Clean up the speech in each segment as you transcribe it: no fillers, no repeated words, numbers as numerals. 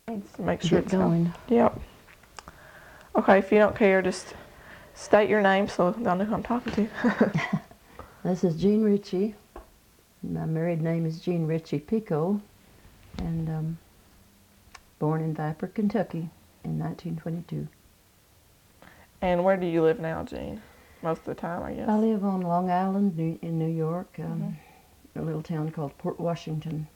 Let's make sure get it's on. going. Yep. Okay, if you don't care, just state your name so they'll know who I'm talking to. This is Jean Ritchie. My married name is Jean Ritchie Pico, and born in Viper, Kentucky in 1922. And where do you live now, Jean? Most of the time, I guess. I live on Long Island in New York, a little town called Port Washington.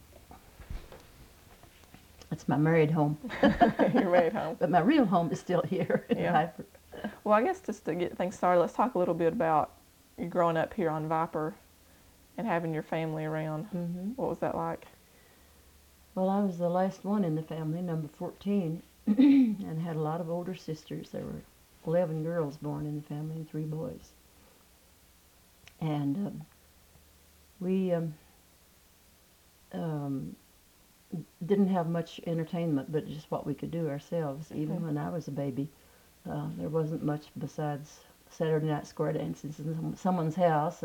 That's my married home. You're married home. But my real home is still here in Viper. Well, I guess just to get things started, let's talk a little bit about you growing up here on Viper and having your family around. Mm-hmm. What was that like? Well, I was the last one in the family, number 14, and had a lot of older sisters. There were 11 girls born in the family and 3 boys. And we didn't have much entertainment, but just what we could do ourselves. Even when I was a baby, there wasn't much besides Saturday night square dances in someone's house.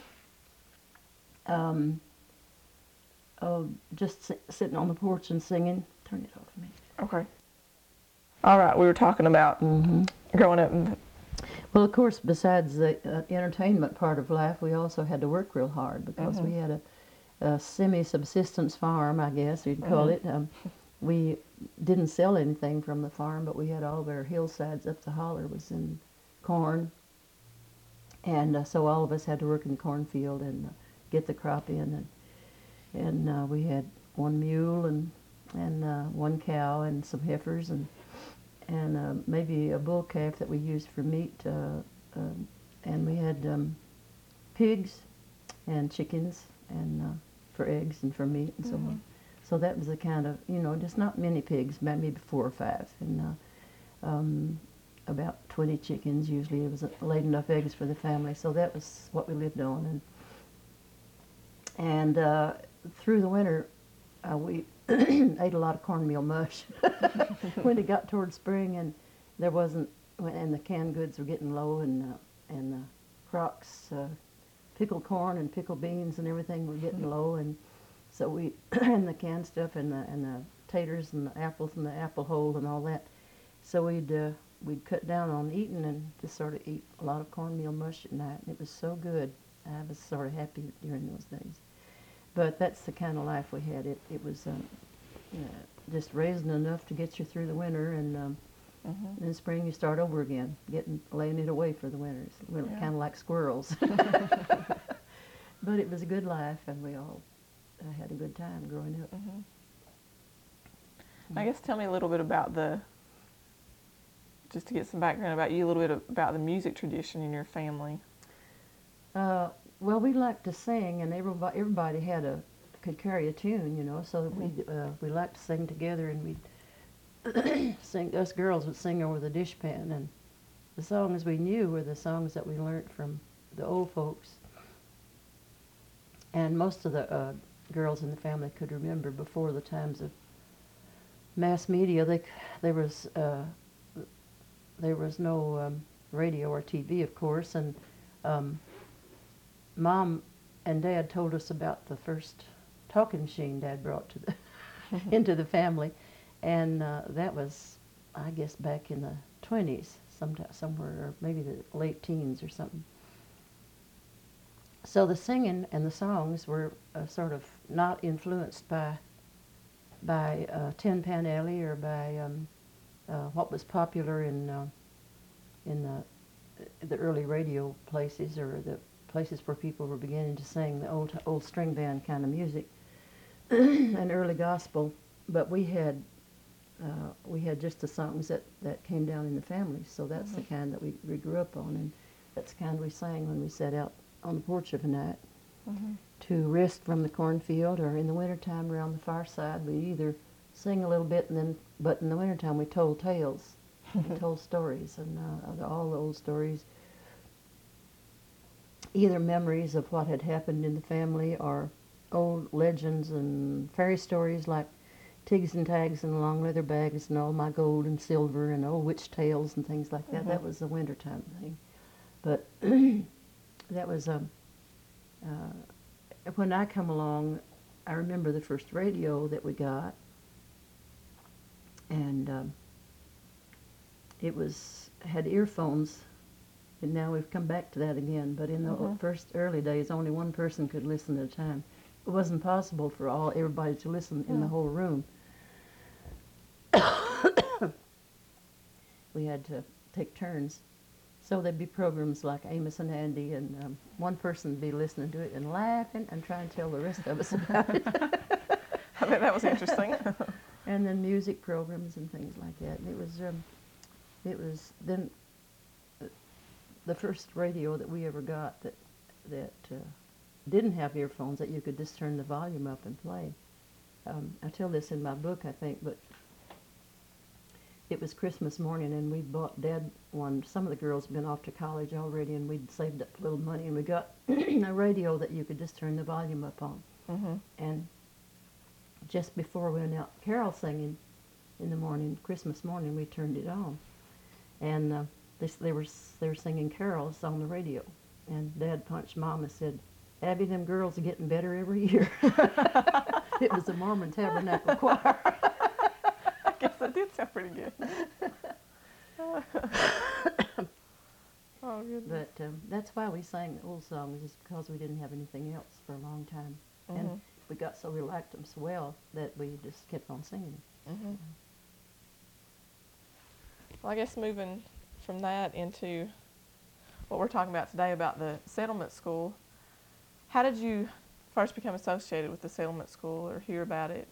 Just sitting on the porch and singing. Turn it off a minute. Okay. All right, we were talking about growing up. Well, of course, besides the entertainment part of life, we also had to work real hard because we had a semi-subsistence farm, I guess you'd call it. We didn't sell anything from the farm, but we had all of our hillsides up the holler was in corn. And so all of us had to work in the cornfield and get the crop in. And we had 1 mule and 1 cow and some heifers and maybe a bull calf that we used for meat. And we had pigs and chickens and for eggs and for meat and so on. So that was the kind of, just not many pigs, maybe 4 or 5. And about 20 chickens usually. It was laid enough eggs for the family. So that was what we lived on. And through the winter, we ate a lot of cornmeal mush when it got toward spring, and there wasn't, and the canned goods were getting low, and Crocs, pickled corn and pickled beans and everything were getting low, and so we and the canned stuff and the taters and the apples and the apple hole and all that. So we'd cut down on eating and just sort of eat a lot of cornmeal mush at night, and it was so good. I was sort of happy during those days. But that's the kind of life we had. It was just raising enough to get you through the winter, and in the spring you start over again, laying it away for the winter. It's kind of like squirrels. But it was a good life, and we all had a good time growing up. I guess tell me a little bit about just to get some background about you, a little bit about the music tradition in your family. Well, we liked to sing, and everybody could carry a tune, so we liked to sing together, and we'd sing. Us girls would sing over the dishpan, and the songs we knew were the songs that we learned from the old folks. And most of the girls in the family could remember before the times of mass media. There was no radio or TV, of course, and Mom and Dad told us about the first talking machine Dad brought to into the family, and that was, I guess, back in the 20s, somewhere, or maybe the late teens or something. So the singing and the songs were sort of not influenced by Tin Pan Alley or by what was popular in the early radio places, or the places where people were beginning to sing the old string band kind of music and early gospel. But we had just the songs that came down in the family. So that's the kind that we grew up on, and that's the kind we sang when we sat out on the porch of a night to rest from the cornfield, or in the wintertime around the fireside we either sing a little bit, but in the wintertime we told tales. We told stories, and all the old stories, either memories of what had happened in the family or old legends and fairy stories like Tigs and Tags and Long Leather Bags and All My Gold and Silver and old witch tales and things like that. That was the wintertime thing. But that was when I come along, I remember the first radio that we got, and it had earphones, and now we've come back to that again. But in the first early days, only one person could listen at a time. It wasn't possible for everybody to listen in the whole room. We had to take turns. So there'd be programs like Amos and Andy, and one person would be listening to it and laughing and trying to tell the rest of us about it. I bet that was interesting. And then music programs and things like that. And it was then the first radio that we ever got that didn't have earphones, that you could just turn the volume up and play. I tell this in my book, I think, but it was Christmas morning, and we bought Dad one. Some of the girls had been off to college already, and we'd saved up a little money, and we got a radio that you could just turn the volume up on. And just before we went out carol singing in the morning, Christmas morning, we turned it on, and they were singing carols on the radio. And Dad punched Mom and said, "Abby, them girls are getting better every year." It was the Mormon Tabernacle Choir. I guess that did sound pretty good. Oh, goodness. But that's why we sang old songs, is because we didn't have anything else for a long time. And we got so we liked them so well that we just kept on singing. Well, I guess moving from that into what we're talking about today about the settlement school, how did you first become associated with the settlement school or hear about it?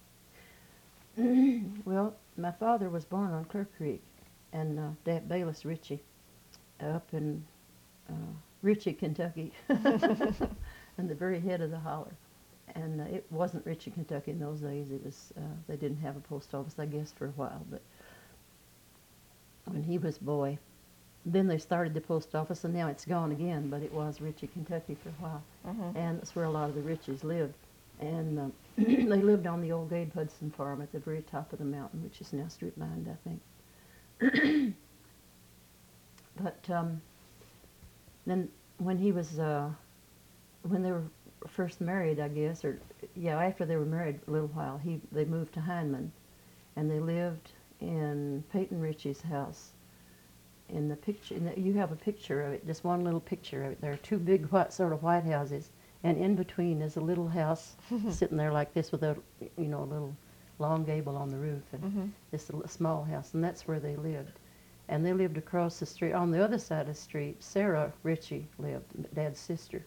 Well, my father was born on Clear Creek, and Dad Bayless Ritchie, up in Ritchie, Kentucky, in the very head of the holler. And it wasn't Ritchie, Kentucky in those days. It was they didn't have a post office, I guess, for a while. But when he was a boy, then they started the post office, and now it's gone again. But it was Ritchie, Kentucky for a while, and that's where a lot of the Ritchies lived. And they lived on the old Gabe Hudson farm at the very top of the mountain, which is now strip mined, I think. But then when he was, when they were first married, I guess, or yeah, after they were married a little while, they moved to Hindman, and they lived in Peyton Ritchie's house. In the picture, you have a picture of it, just one little picture of it. There are two big white houses, and in between is a little house sitting there like this with a little long gable on the roof, and just a small house, and that's where they lived. And they lived across the street. On the other side of the street, Sarah Ritchie lived, Dad's sister.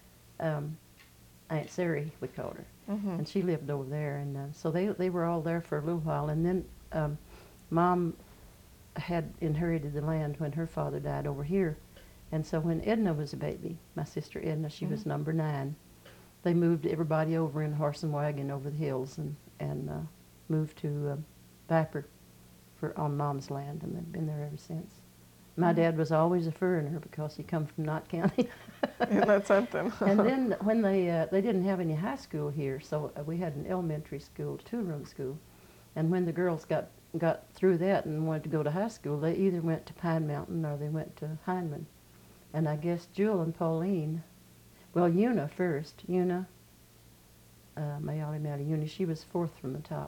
Aunt Sari, we called her, and she lived over there. And so they were all there for a little while. And then Mom had inherited the land when her father died over here. And so when Edna was a baby, my sister Edna, she was number 9, they moved everybody over in a horse and wagon over the hills and moved to Viper on Mom's land, and they've been there ever since. My dad was always a foreigner because he come from Knott County. Isn't that something? And then when they didn't have any high school here, so we had an elementary school, 2-room school. And when the girls got through that and wanted to go to high school, they either went to Pine Mountain or they went to Hindman. And I guess Jewel and Pauline, well, Una first, Una, Mayali Mally Uni, she was 4th from the top.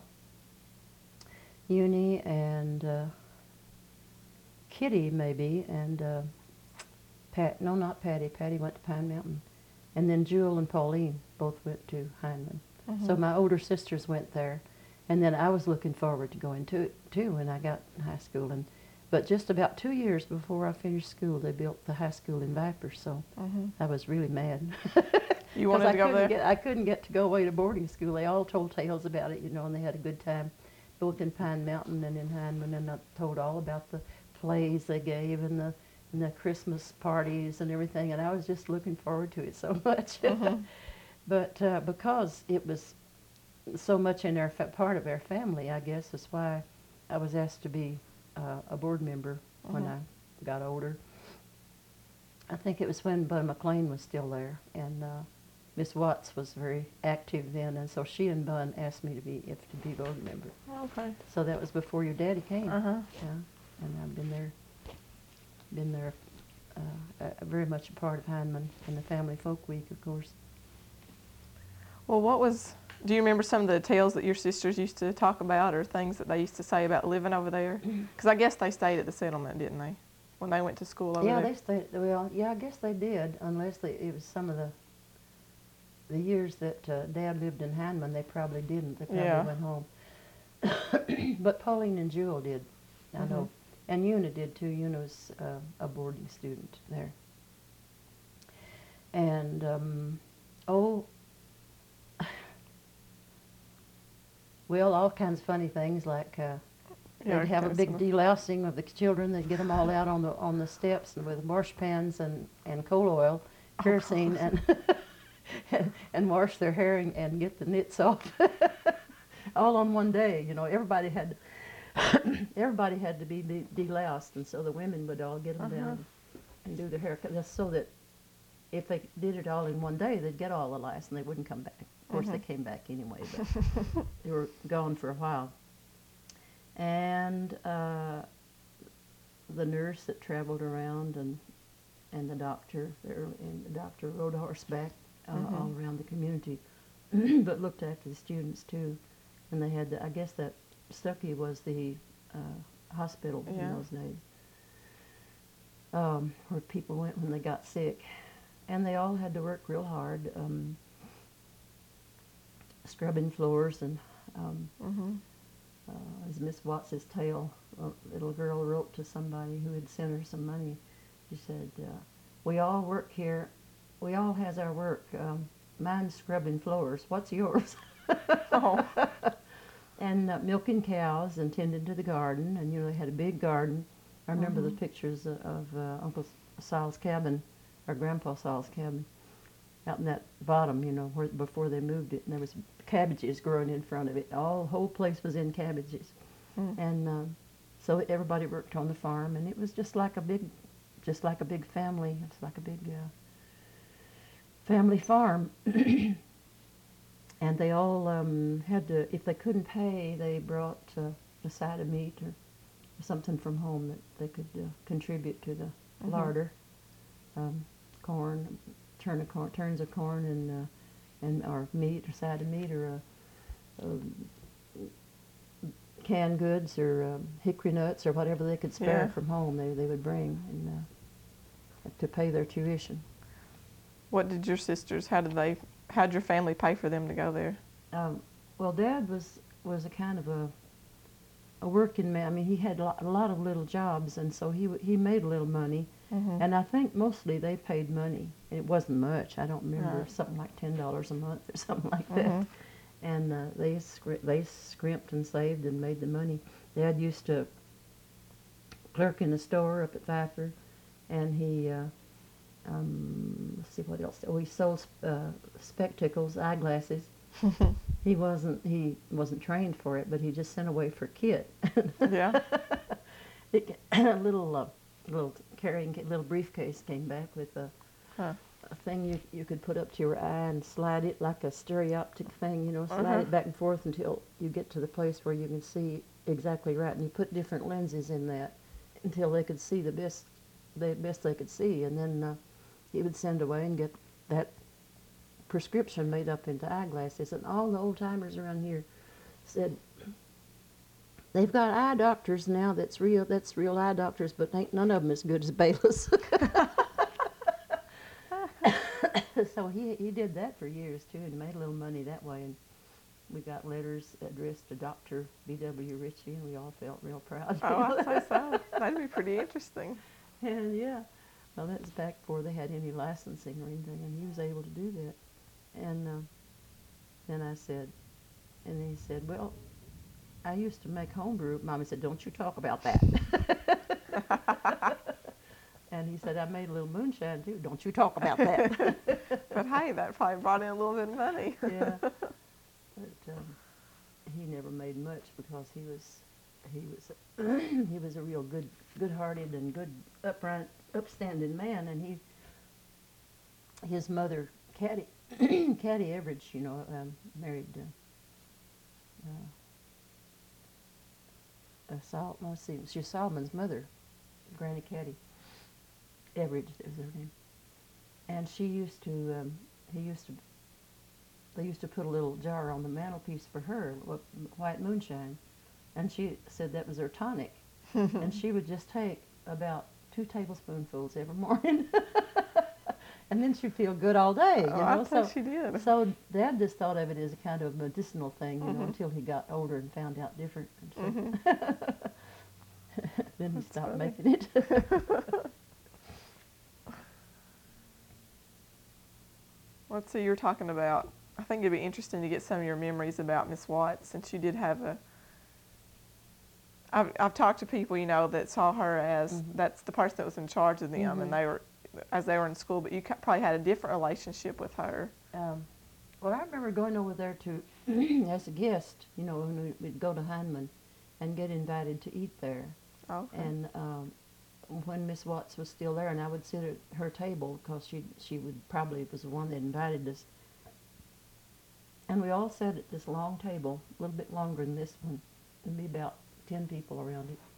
Uni and Kitty maybe, and not Patty. Patty went to Pine Mountain. And then Jewel and Pauline both went to Hindman. So my older sisters went there. And then I was looking forward to going to it too when I got in high school. But just about 2 years before I finished school, they built the high school in Viper, so I was really mad. You wanted to go there? I couldn't get to go away to boarding school. They all told tales about it, and they had a good time, both in Pine Mountain and in Hindman, and I told all about the plays they gave and the Christmas parties and everything, and I was just looking forward to it so much. But because it was so much in part of our family, I guess is why I was asked to be a board member when I got older. I think it was when Bud McLean was still there, and Miss Watts was very active then, and so she and Bun asked me to be board member. Okay. So that was before your daddy came. Uh-huh. Yeah, and I've been there very much a part of Hindman and the Family Folk Week, of course. Well, what was Do you remember some of the tales that your sisters used to talk about, or things that they used to say about living over there? Because I guess they stayed at the settlement, didn't they, when they went to school over Yeah, there? they stayed. Well, yeah, I guess they did, unless it was some of the years that Dad lived in Hanman. They probably didn't. They probably Yeah. went home. But Pauline and Jewel did, I know, and Una did too. Una was a boarding student there, and oh, well, all kinds of funny things like. Yeah, They'd have a there's big some- delousing of the children. They'd get them all out on the steps and with wash pans and coal oil, kerosene, and wash their hair and get the nits off, all on one day. You know, everybody had to be deloused, and so the women would all get them down and do their haircut. That's so that if they did it all in one day, they'd get all the lice and they wouldn't come back. Of course, they came back anyway, but they were gone for a while. And the nurse that traveled around and the doctor rode horseback all around the community, but looked after the students too. And they had, I guess that Stuckey was the hospital in those days, where people went when they got sick. And they all had to work real hard, scrubbing floors and as Miss Watts's tale, a little girl wrote to somebody who had sent her some money. She said, "We all work here. We all has our work. Mine's scrubbing floors. What's yours?" Oh. And milking cows and tending to the garden. And, you know, they had a big garden. I remember the pictures of Uncle Sol's cabin, or Grandpa Sol's cabin, out in that bottom, you know, where before they moved it, and there was cabbages growing in front of it. The whole place was in cabbages, and so everybody worked on the farm, and it was just like a big family. It's like a big family farm, and they all had to. If they couldn't pay, they brought a side of meat or something from home that they could contribute to the larder, corn. Turns of corn and or meat or side of meat or canned goods or hickory nuts or whatever they could spare from home. They would bring and to pay their tuition. What did your sisters? How'd your family pay for them to go there? Well, Dad was a kind of a working man. I mean, he had a lot of little jobs, and so he made a little money. And I think mostly they paid money. It wasn't much. I don't remember, something like $10 a month or something like that. And they scrimped and saved and made the money. Dad used to clerk in the store up at Viper, and he let's see what else. Oh, he sold spectacles, eyeglasses. He wasn't trained for it, but he just sent away for a kit. Yeah. A little briefcase came back with a thing you could put up to your eye and slide it like a stereoptic thing, you know, slide it back and forth until you get to the place where you can see exactly right. And you put different lenses in that until they could see the best they could see. And then he would send away and get that prescription made up into eyeglasses. And all the old timers around here said, they've got eye doctors now that's real eye doctors, but ain't none of them as good as Bayless. So he did that for years too, and made a little money that way. And we got letters addressed to Dr. B.W. Ritchie, and we all felt real proud. Oh, I'd say so. That'd be pretty interesting. And yeah, well, that was back before they had any licensing or anything, and he was able to do that. And then I said, and he said, well, I used to make homebrew. Mommy said, don't you talk about that. And he said, I made a little moonshine too. Don't you talk about that. But hey, that probably brought in a little bit of money. Yeah. But he never made much because he was he was a real good-hearted and good upright, upstanding man. And his mother, Caddy Everidge, you know, married she was Solomon's mother, Granny Caddy Everidge, that was her name. And he used to they used to put a little jar on the mantelpiece for her, white moonshine, and she said that was her tonic, and she would just take about 2 tablespoonfuls every morning, and then she'd feel good all day. You Oh, know, I think she did. so Dad just thought of it as a kind of medicinal thing, you know, Mhm. until he got older and found out different. And so Mhm. then he That's stopped funny. making it. Let's see, you were talking about, I think it'd be interesting to get some of your memories about Miss Watts, since you did have a, I've talked to people, you know, that saw her as, Mhm. that's the person that was in charge of them, Mhm. and they were, as they were in school, but you probably had a different relationship with her. Well, I remember going over there to, as a guest, you know, when we'd go to Heinemann and get invited to eat there. Okay. And when Miss Watts was still there, and I would sit at her table because she would probably was the one that invited us. And we all sat at this long table, a little bit longer than this one, there'd be about 10 people around it.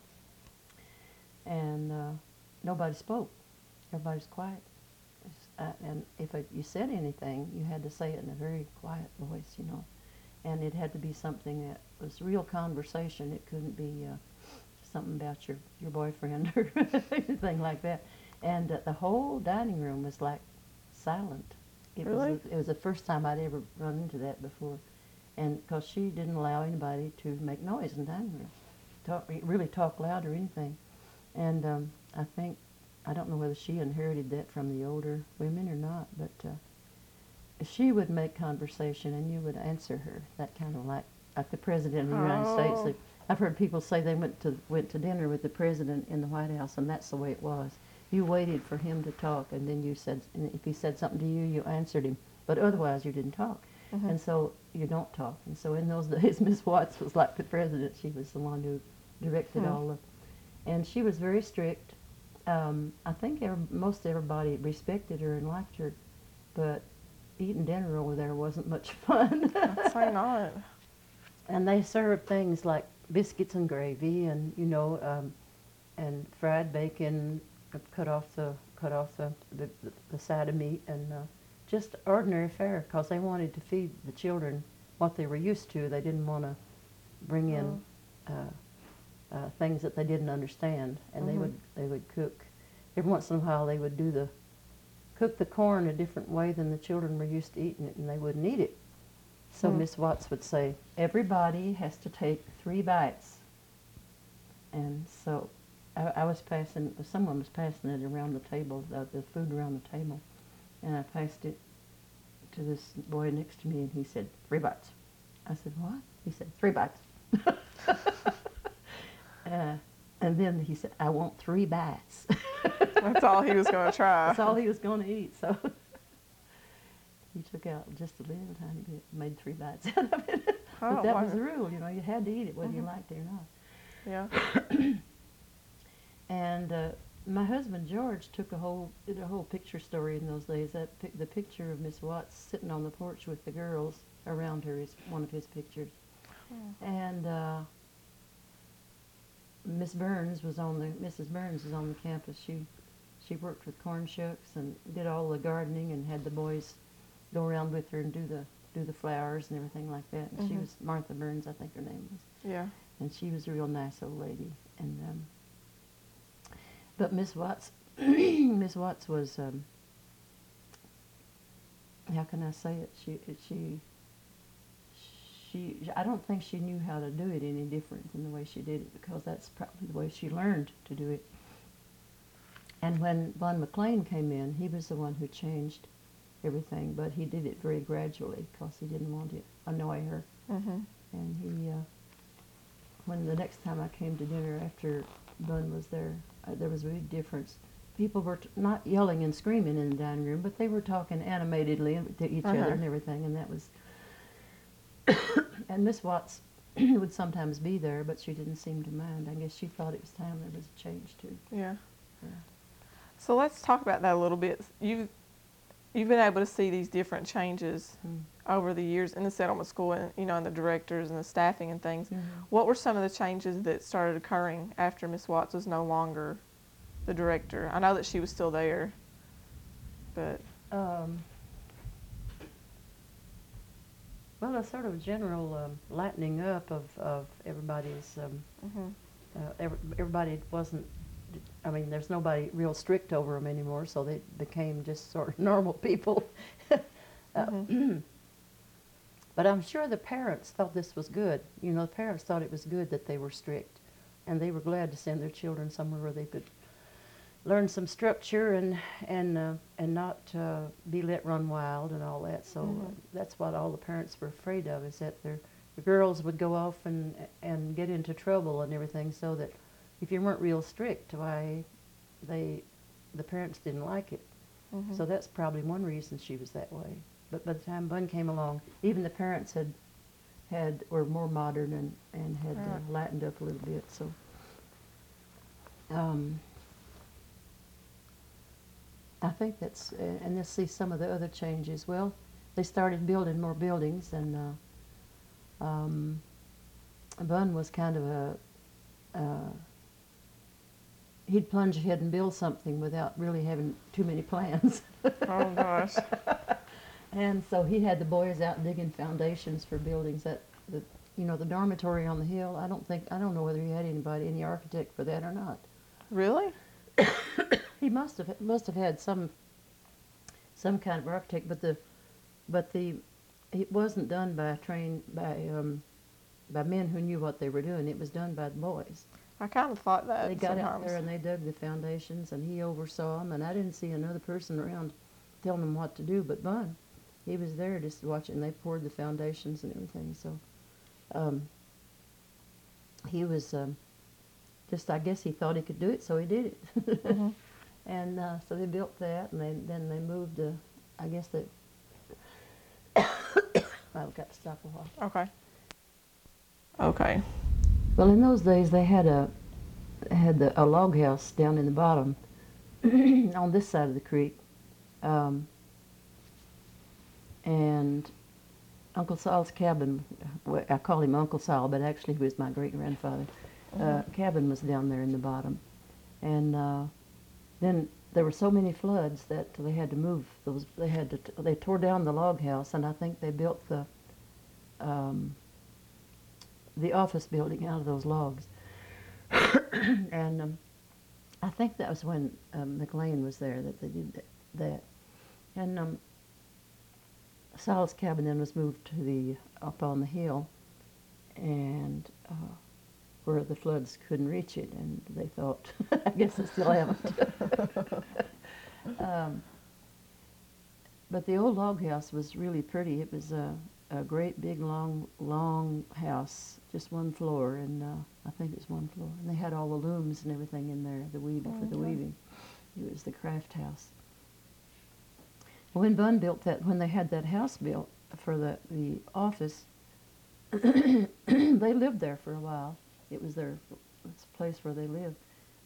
And nobody spoke. Everybody's quiet. And if you said anything, you had to say it in a very quiet voice, you know. And it had to be something that was real conversation. It couldn't be something about your boyfriend or anything like that. And the whole dining room was like silent. Really? It was the first time I'd ever run into that before. And because she didn't allow anybody to make noise in the dining room, really talk loud or anything. And I don't know whether she inherited that from the older women or not, but she would make conversation and you would answer her. That kind of like the president of the United States. Oh. I've heard people say they went to dinner with the president in the White House, and that's the way it was. You waited for him to talk, and then you said, and if he said something to you, you answered him. But otherwise, you didn't talk. Mhm. And so you don't talk. And so in those days, Miss Watts was like the president. She was the one who directed all of. And she was very strict. I think most everybody respected her and liked her, but eating dinner over there wasn't much fun. I'd say not. And they served things like biscuits and gravy, and you know, and fried bacon, cut off the side of meat, and just ordinary fare because they wanted to feed the children what they were used to. They didn't want to bring in things that they didn't understand, and they would cook. Every once in a while, they would cook the corn a different way than the children were used to eating it, and they wouldn't eat it. So Miss Watts would say, everybody has to take 3 bites. And so someone was passing it around the table, the food around the table, and I passed it to this boy next to me, and he said, 3 bites. I said, what? He said, 3 bites. And then he said, I want 3 bites. That's all he was going to try. That's all he was going to eat. So he took out just a little tiny bit, made 3 bites out of it. Oh, But that wow. was the rule, you know, you had to eat it whether you liked it or not. Yeah. And my husband George did a whole picture story in those days. The picture of Miss Watts sitting on the porch with the girls around her is one of his pictures. And Mrs. Burns was on the campus. She worked with corn shucks and did all the gardening and had the boys go around with her and do the flowers and everything like that. And she was Martha Burns, I think her name was. Yeah. And she was a real nice old lady. And but Miss Watts, Miss Watts was how can I say it? She I don't think she knew how to do it any different than the way she did it, because that's probably the way she learned to do it. And when Von McLean came in, he was the one who changed everything, but he did it very gradually because he didn't want to annoy her. And he, when the next time I came to dinner after Bun was there was a big difference. People were not yelling and screaming in the dining room, but they were talking animatedly to each other and everything, and that was... And Miss Watts would sometimes be there, but she didn't seem to mind. I guess she thought it was time there was a change too. Yeah. Yeah. So let's talk about that a little bit. You've been able to see these different changes over the years in the settlement school, and you know, and the directors and the staffing and things. What were some of the changes that started occurring after Miss Watts was no longer the director? I know that she was still there, but Well, a sort of general lightening up of everybody's. Mhm. Everybody wasn't. I mean, there's nobody real strict over them anymore, so they became just sort of normal people. Mhm. But I'm sure the parents thought this was good. You know, the parents thought it was good that they were strict, and they were glad to send their children somewhere where they could learn some structure and not be let run wild and all that. So that's what all the parents were afraid of, is that the girls would go off and get into trouble and everything. So that if you weren't real strict, why the parents didn't like it. Mhm. So that's probably one reason she was that way. But by the time Bun came along, even the parents were more modern and had Right. lightened up a little bit. So. Um, I think that's, and let's see some of the other changes. Well, they started building more buildings, and um, Bun was kind of he'd plunge ahead and build something without really having too many plans. Oh gosh. And so he had the boys out digging foundations for buildings the dormitory on the hill. I don't know whether he had any architect for that or not. Really? He must have had some kind of architect, but it wasn't done by men who knew what they were doing. It was done by the boys. I kind of thought They that got out sometimes. there and they dug the foundations, and he oversaw them. And I didn't see another person around telling them what to do but Bun. He was there just watching. They poured the foundations and everything. So um, he was just, I guess he thought he could do it, so he did it. Mhm. And so they built that, and then they moved. I guess they. I've got to stop a while. Okay. Okay. Well, in those days they had a log house down in the bottom on this side of the creek, um, and Uncle Sol's cabin. Well, I call him Uncle Sol, but actually he was my great grandfather. Cabin was down there in the bottom, and then there were so many floods that they had to move those. They tore down the log house, and I think they built um, the office building out of those logs. And I think that was when McLean was there that they did that. And Sol's cabin then was moved to up on the hill, and where the floods couldn't reach it, and they thought, I guess they still haven't. um, but the old log house was really pretty. It was a great big long house, just one floor, and I think it was one floor. And they had all the looms and everything in there, the weaving for the weaving. It was the craft house. When Bun built that, when they had that house built for the office, they lived there for a while. It was it's a place where they lived.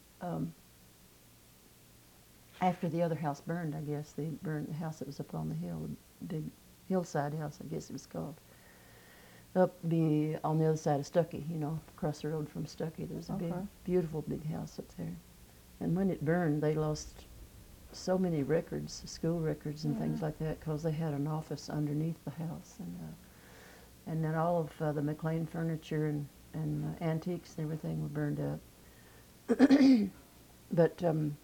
After the other house burned, I guess, they burned the house that was up on the hill, a big hillside house, I guess it was called. On the other side of Stuckey, across the road from Stuckey. There was a big, Okay. beautiful big house up there. And when it burned, they lost so many records, school records and things like that, because they had an office underneath the house. And then all of the McLean furniture and antiques and everything were burned up. But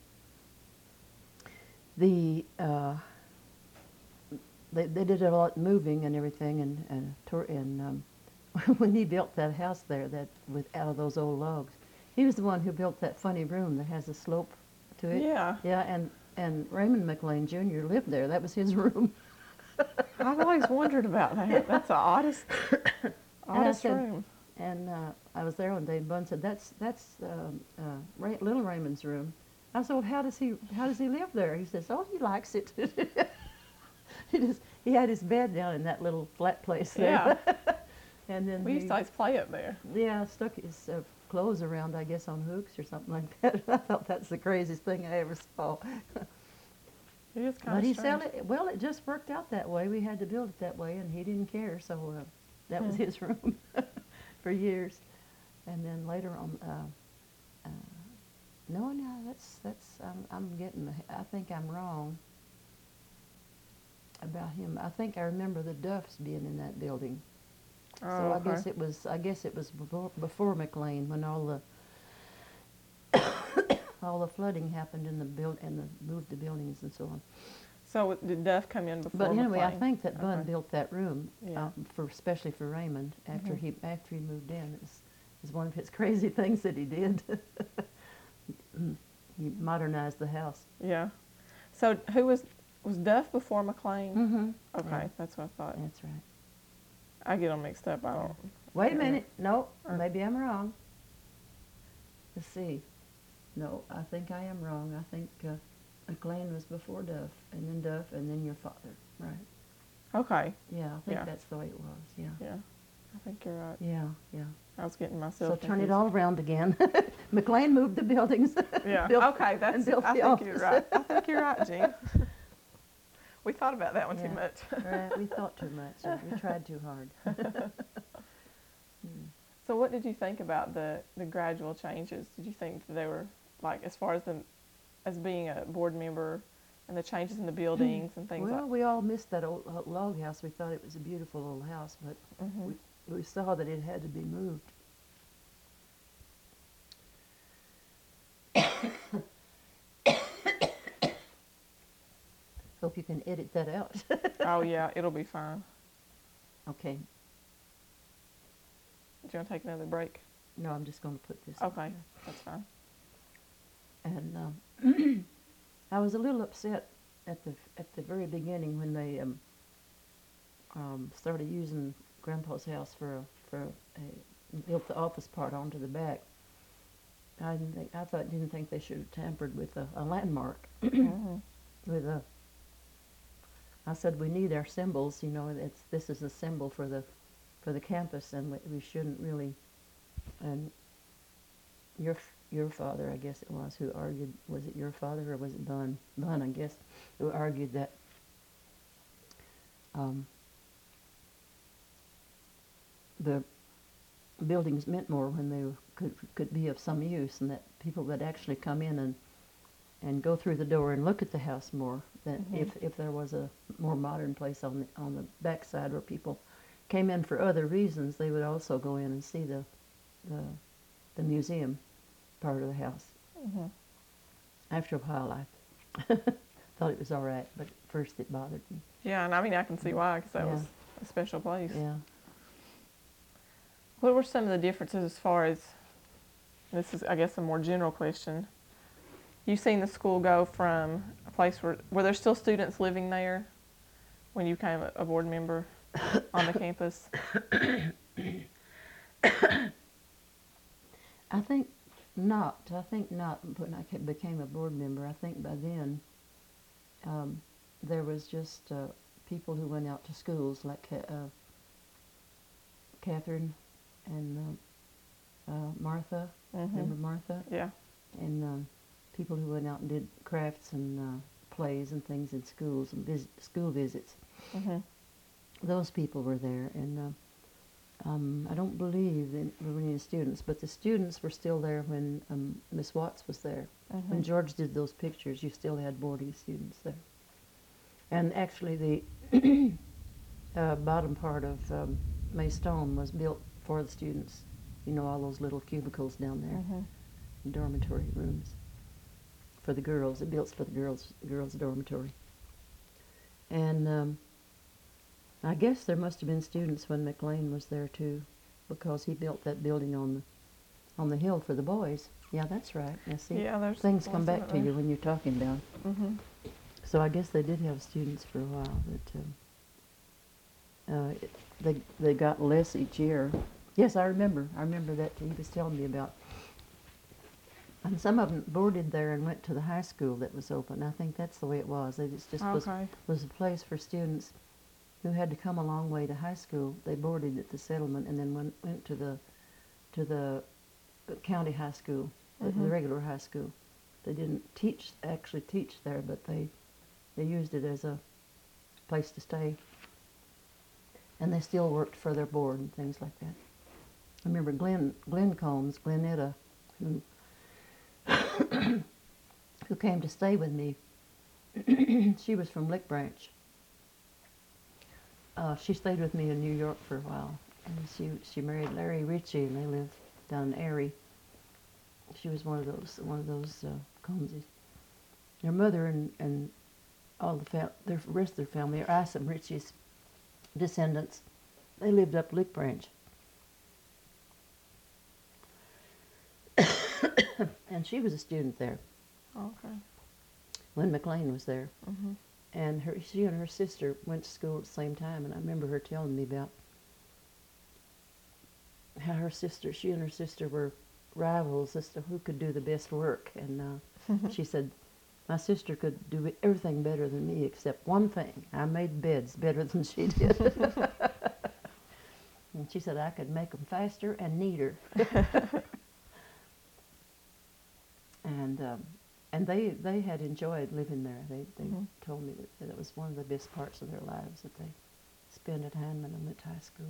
they did a lot of moving and everything, and when he built that house there, out of those old logs, he was the one who built that funny room that has a slope to it. Yeah. Yeah, and Raymond McLean Jr. lived there. That was his room. I've always wondered about that. That's the oddest said- room. And I was there one day, and Bun said, "That's little Raymond's room." I said, "Well, how does he live there?" He says, "Oh, he likes it." He had his bed down in that little flat place there. Yeah. And then We used to always play up there. stuck his clothes around, I guess, on hooks or something like that. I thought that's the craziest thing I ever saw. It is kind But of he strange. said it just worked out that way. We had to build it that way, and he didn't care. So that was his room for years. And then later on, no, that's I'm getting. I think I'm wrong. about him. I think I remember the Duffs being in that building. Oh, So okay. I guess it was before McLean when all the flooding happened in the and the moved the buildings and so on. So did Duff come in before But anyway, I McLean? think that Bunn Okay. built that room Yeah. for especially for Raymond after Mhm. he moved in. It was one of his crazy things that he did. He modernized the house. Yeah. So who was Duff before McLean? Mm-hmm. Okay, Yeah, that's what I thought. that's right. I get them mixed up. I Yeah. don't. Wait a can't remember. minute. No, Or- maybe I'm wrong. Let's see. No, I think I am wrong. I think McLean was before Duff, and then your father. Right. Okay. Yeah, I think Yeah. that's the way it was. Yeah. Yeah. I think you're right. Yeah, yeah. I was getting So myself. turn it confused. all around again. McLean moved the buildings. Yeah. built- Okay. That's. and built I the think you're office. right. I think you're right, Jean. We thought about that one too Yeah. much. Right, we thought too much. And we tried too hard. So what did you think about the gradual changes? Did you think they were like as far as as being a board member and the changes in the buildings and things Well, we all missed that old log house. We thought it was a beautiful old house, but like? Hmm. we saw that it had to be moved. Hope you can edit that out. Oh yeah, it'll be fine. Okay. Do you want to take another break? No, I'm just going to put this. Okay, that's fine. And I was a little upset at the very beginning when they started using Grandpa's house built the office part onto the back. Didn't think they should have tampered with a landmark. Hmm. I said we need our symbols. You know, this is a symbol for the campus, and we shouldn't really. And your father, I guess it was, who argued. Was it your father or was it Bunn? Bunn, I guess, who argued that the buildings meant more when they could be of some use, and that people would actually come in and go through the door and look at the house more. That if there was a more modern place on the backside where people came in for other reasons, they would also go in and see the museum part of the house. Hmm. After a while, I thought it was all right, but at first it bothered me. Yeah, and I mean I can see why because that Yeah. was a special place. Yeah. What were some of the differences as far as this is I guess a more general question. You've seen the school go from a place were there still students living there when you became a board member on the campus? I think not. I think not when I became a board member. I think by then there was just people who went out to schools like Catherine and Martha. Remember Martha? Yeah. And people who went out and did crafts and plays and things in schools and school visits. Hmm. Those people were there, and I don't believe there were any students, but the students were still there when Miss Watts was there. When George did those pictures, you still had boarding students there. And actually, the bottom part of May Stone was built for the students. You know, all those little cubicles down there, dormitory rooms for the girls. It built for the girls' dormitory. And I guess there must have been students when McLean was there too, because he built that building on the hill for the boys. Yeah, that's right. Now see, Yeah, there's things come lots of back it to there. you when you're talking about. Hmm. So I guess they did have students for a while, but they got less each year. Yes, I remember. I remember that he was telling me about. And some of them boarded there and went to the high school that was open. I think that's the way it was. It just Okay. was a place for students who had to come a long way to high school. They boarded at the settlement and then went to the county high school, the regular high school. They didn't actually teach there, but they used it as a place to stay. And they still worked for their board and things like that. I remember Glenn Combs, Glenetta, who who came to stay with me. She was from Lick Branch, She stayed with me in New York for a while, and she married Larry Ritchie, and they lived down in Erie. She was one of those Combses. Their mother and all the rest of their family are Isom Ritchie's descendants. They lived up Lick Branch. And she was a student there Okay. when McLean was there. Mm-hmm. And she and her sister went to school at the same time, and I remember her telling me about how she and her sister were rivals as to who could do the best work. And she said, my sister could do everything better than me except one thing. I made beds better than she did. And she said I could make them faster and neater. And they had enjoyed living there. They Mm-hmm. told me that it was one of the best parts of their lives that they spent at Heinemann and went to high school.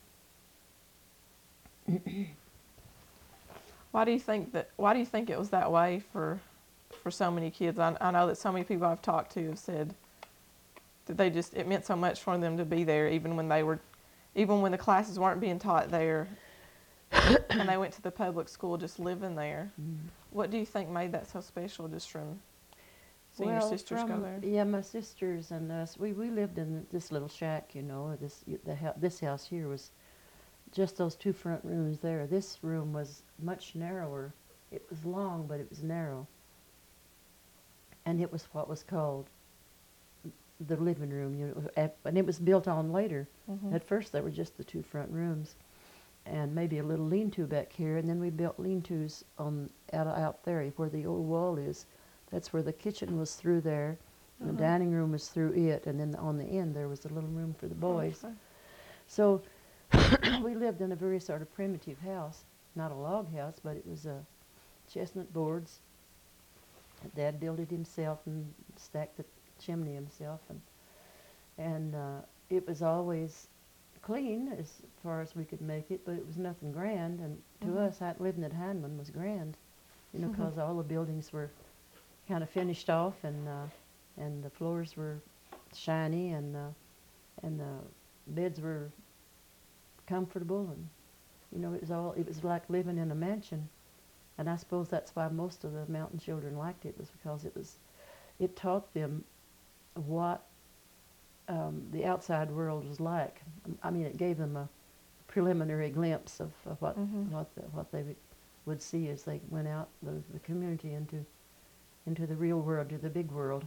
Why do you think it was that way for so many kids? I know that so many people I've talked to have said that it meant so much for them to be there, even when the classes weren't being taught there, and they went to the public school, just living there. Mm-hmm. What do you think made that so special, just from seeing your sisters go there? Yeah, my sisters and us, we lived in this little shack, you know. This house here was just those two front rooms there. This room was much narrower. It was long, but it was narrow. And it was what was called the living room, you know, and it was built on later. Mm-hmm. At first, there were just the two front rooms, and maybe a little lean-to back here, and then we built lean-tos out there where the old wall is. That's where the kitchen was through there, and the dining room was through it, and then on the end there was a little room for the boys. Okay. So we lived in a very sort of primitive house, not a log house, but it was chestnut boards. Dad built it himself and stacked the chimney himself, and it was always clean as far as we could make it, but it was nothing grand. And to us, living at Heinemann was grand, you know, because all the buildings were kind of finished off, and the floors were shiny, and the beds were comfortable, and you know, it was like living in a mansion. And I suppose that's why most of the mountain children liked it, was because it taught them what the outside world was like. I mean, it gave them a preliminary glimpse of what they would see as they went out the community into the real world, to the big world.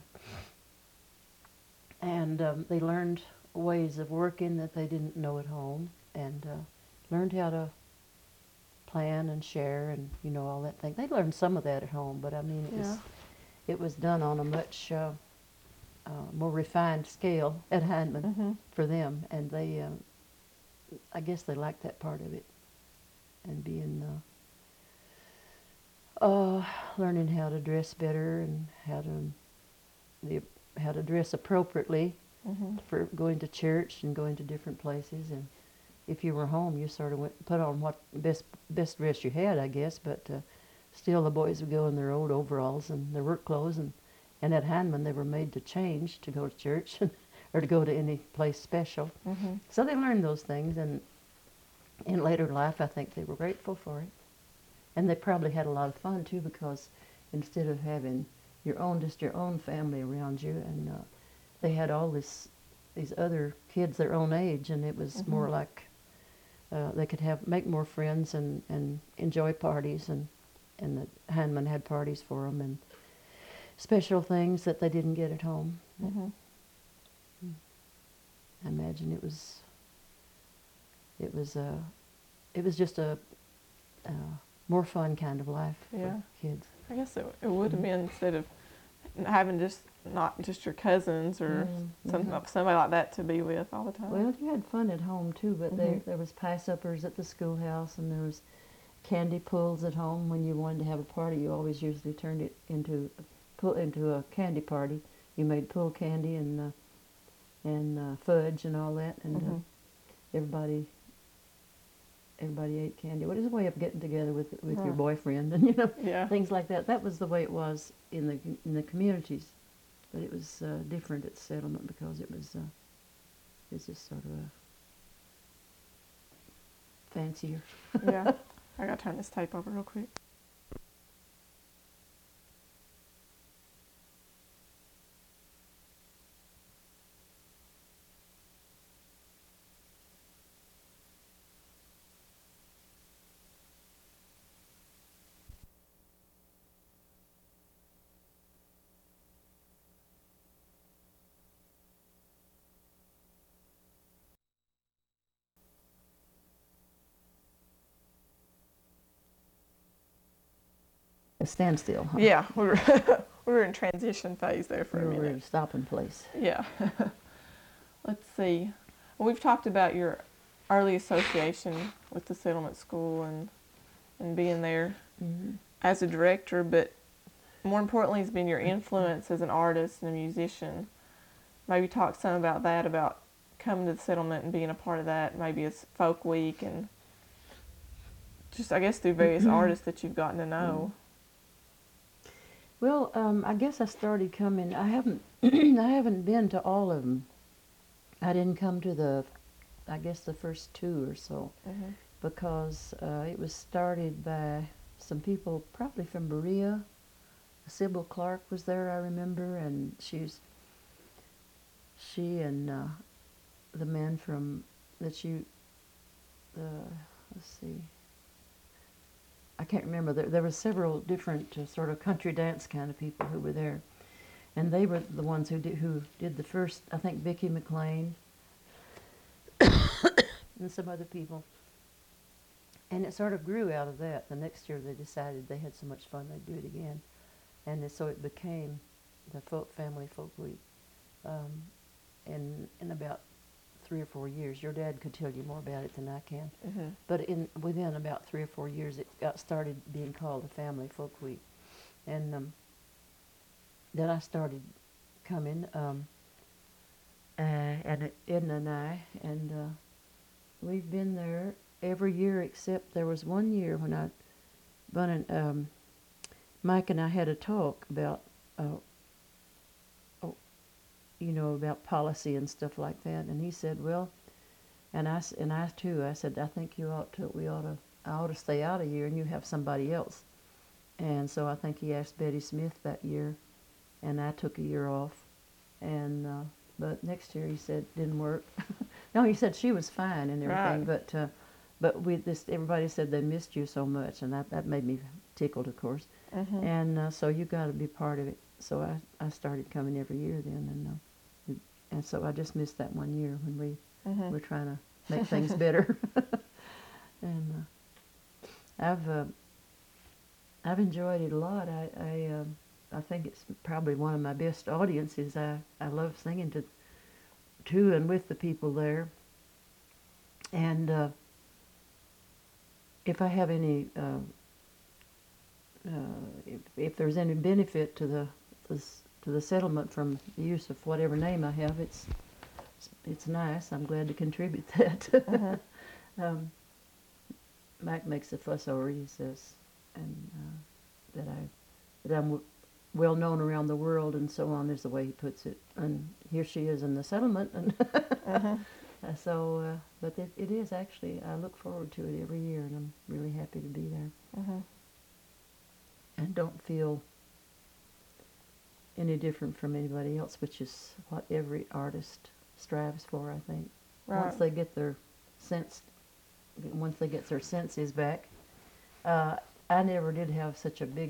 And they learned ways of working that they didn't know at home, and learned how to plan and share, and you know, all that thing. They learned some of that at home, but I mean, it was done on a much more refined scale at Heinemann for them, and they, I guess they liked that part of it, and being learning how to dress better and how to dress appropriately for going to church and going to different places. And if you were home, you sort of put on what best dress you had, I guess, but still the boys would go in their old overalls and their work clothes, and at Heinemann they were made to change to go to church or to go to any place special. So they learned those things, and in later life I think they were grateful for it. And they probably had a lot of fun too, because instead of having your own family around you, and they had all these other kids their own age, and it was more like they could make more friends and enjoy parties, and the Heinemann had parties for them and special things that they didn't get at home. I imagine it was just a more fun kind of life for kids. I guess it would have been, instead of having not just your cousins or somebody like that to be with all the time. Well, you had fun at home too, but there was pie suppers at the schoolhouse, and there was candy pulls at home. When you wanted to have a party, you always usually turned it into a candy party. You made pull candy and fudge and all that, and everybody ate candy. Well, it was a way of getting together with your boyfriend, and you know, things like that. That was the way it was in the communities, but it was different at settlement because it was It's just sort of a fancier. Yeah. I gotta turn this tape over real quick. A standstill, huh? Yeah, we were in transition phase there for a We were minute. at a stopping place. Yeah. Let's see. Well, we've talked about your early association with the settlement school and being there Mm-hmm. as a director, but more importantly has been your influence as an artist and a musician. Maybe talk some about that, about coming to the settlement and being a part of that, maybe as Folk Week and just, I guess, through various artists that you've gotten to know. Well, I guess I started coming. I haven't, I haven't been to all of them. I didn't come to I guess the first two or so, Mm-hmm. because it was started by some people, probably from Berea. Sybil Clark was there, I remember, and she and the man from let's see, I can't remember. There were several different sort of country dance kind of people who were there, and they were the ones who did the first. I think Vicki McLean and some other people, and it sort of grew out of that. The next year they decided they had so much fun they'd do it again, and so it became the Family Folk Week. In about 3 or 4 years, your dad could tell you more about it than I can. Mm-hmm. But within about 3 or 4 years, it got started being called the Family Folk Week, and then I started coming, and Edna and I, and we've been there every year except there was one year when Mike and I had a talk about, about policy and stuff like that, and he said, well. And I too, I said, I think I ought to stay out a year and you have somebody else. And so I think he asked Betty Smith that year, and I took a year off. And but next year he said didn't work. No, he said she was fine and everything, Right. but everybody said they missed you so much, and that made me tickled, of course. Mm-hmm. And so you got to be part of it. So I started coming every year then, and so I just missed that one year when Mm-hmm. we're trying to make things better. And I've enjoyed it a lot. I think it's probably one of my best audiences. I love singing to and with the people there. And if I have any, if there's any benefit to the settlement from the use of whatever name I have, it's nice. I'm glad to contribute that. Mm-hmm. Mike makes a fuss over it, he says, and that I'm well known around the world and so on, is the way he puts it. And here she is in the settlement, and Mm-hmm. but it is actually. I look forward to it every year, and I'm really happy to be there. Mm-hmm. And don't feel any different from anybody else, which is what every artist strives for, I think. Right. Once they get their senses back. I never did have such a big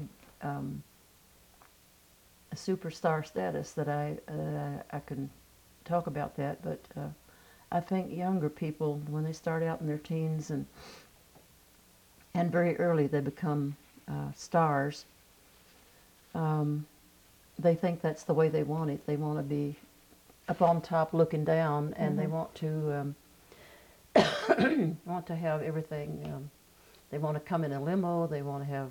a superstar status that I can talk about that, but I think younger people, when they start out in their teens and very early they become stars, they think that's the way they want it. They want to be up on top looking down, and they want to have everything. They want to come in a limo. They want to have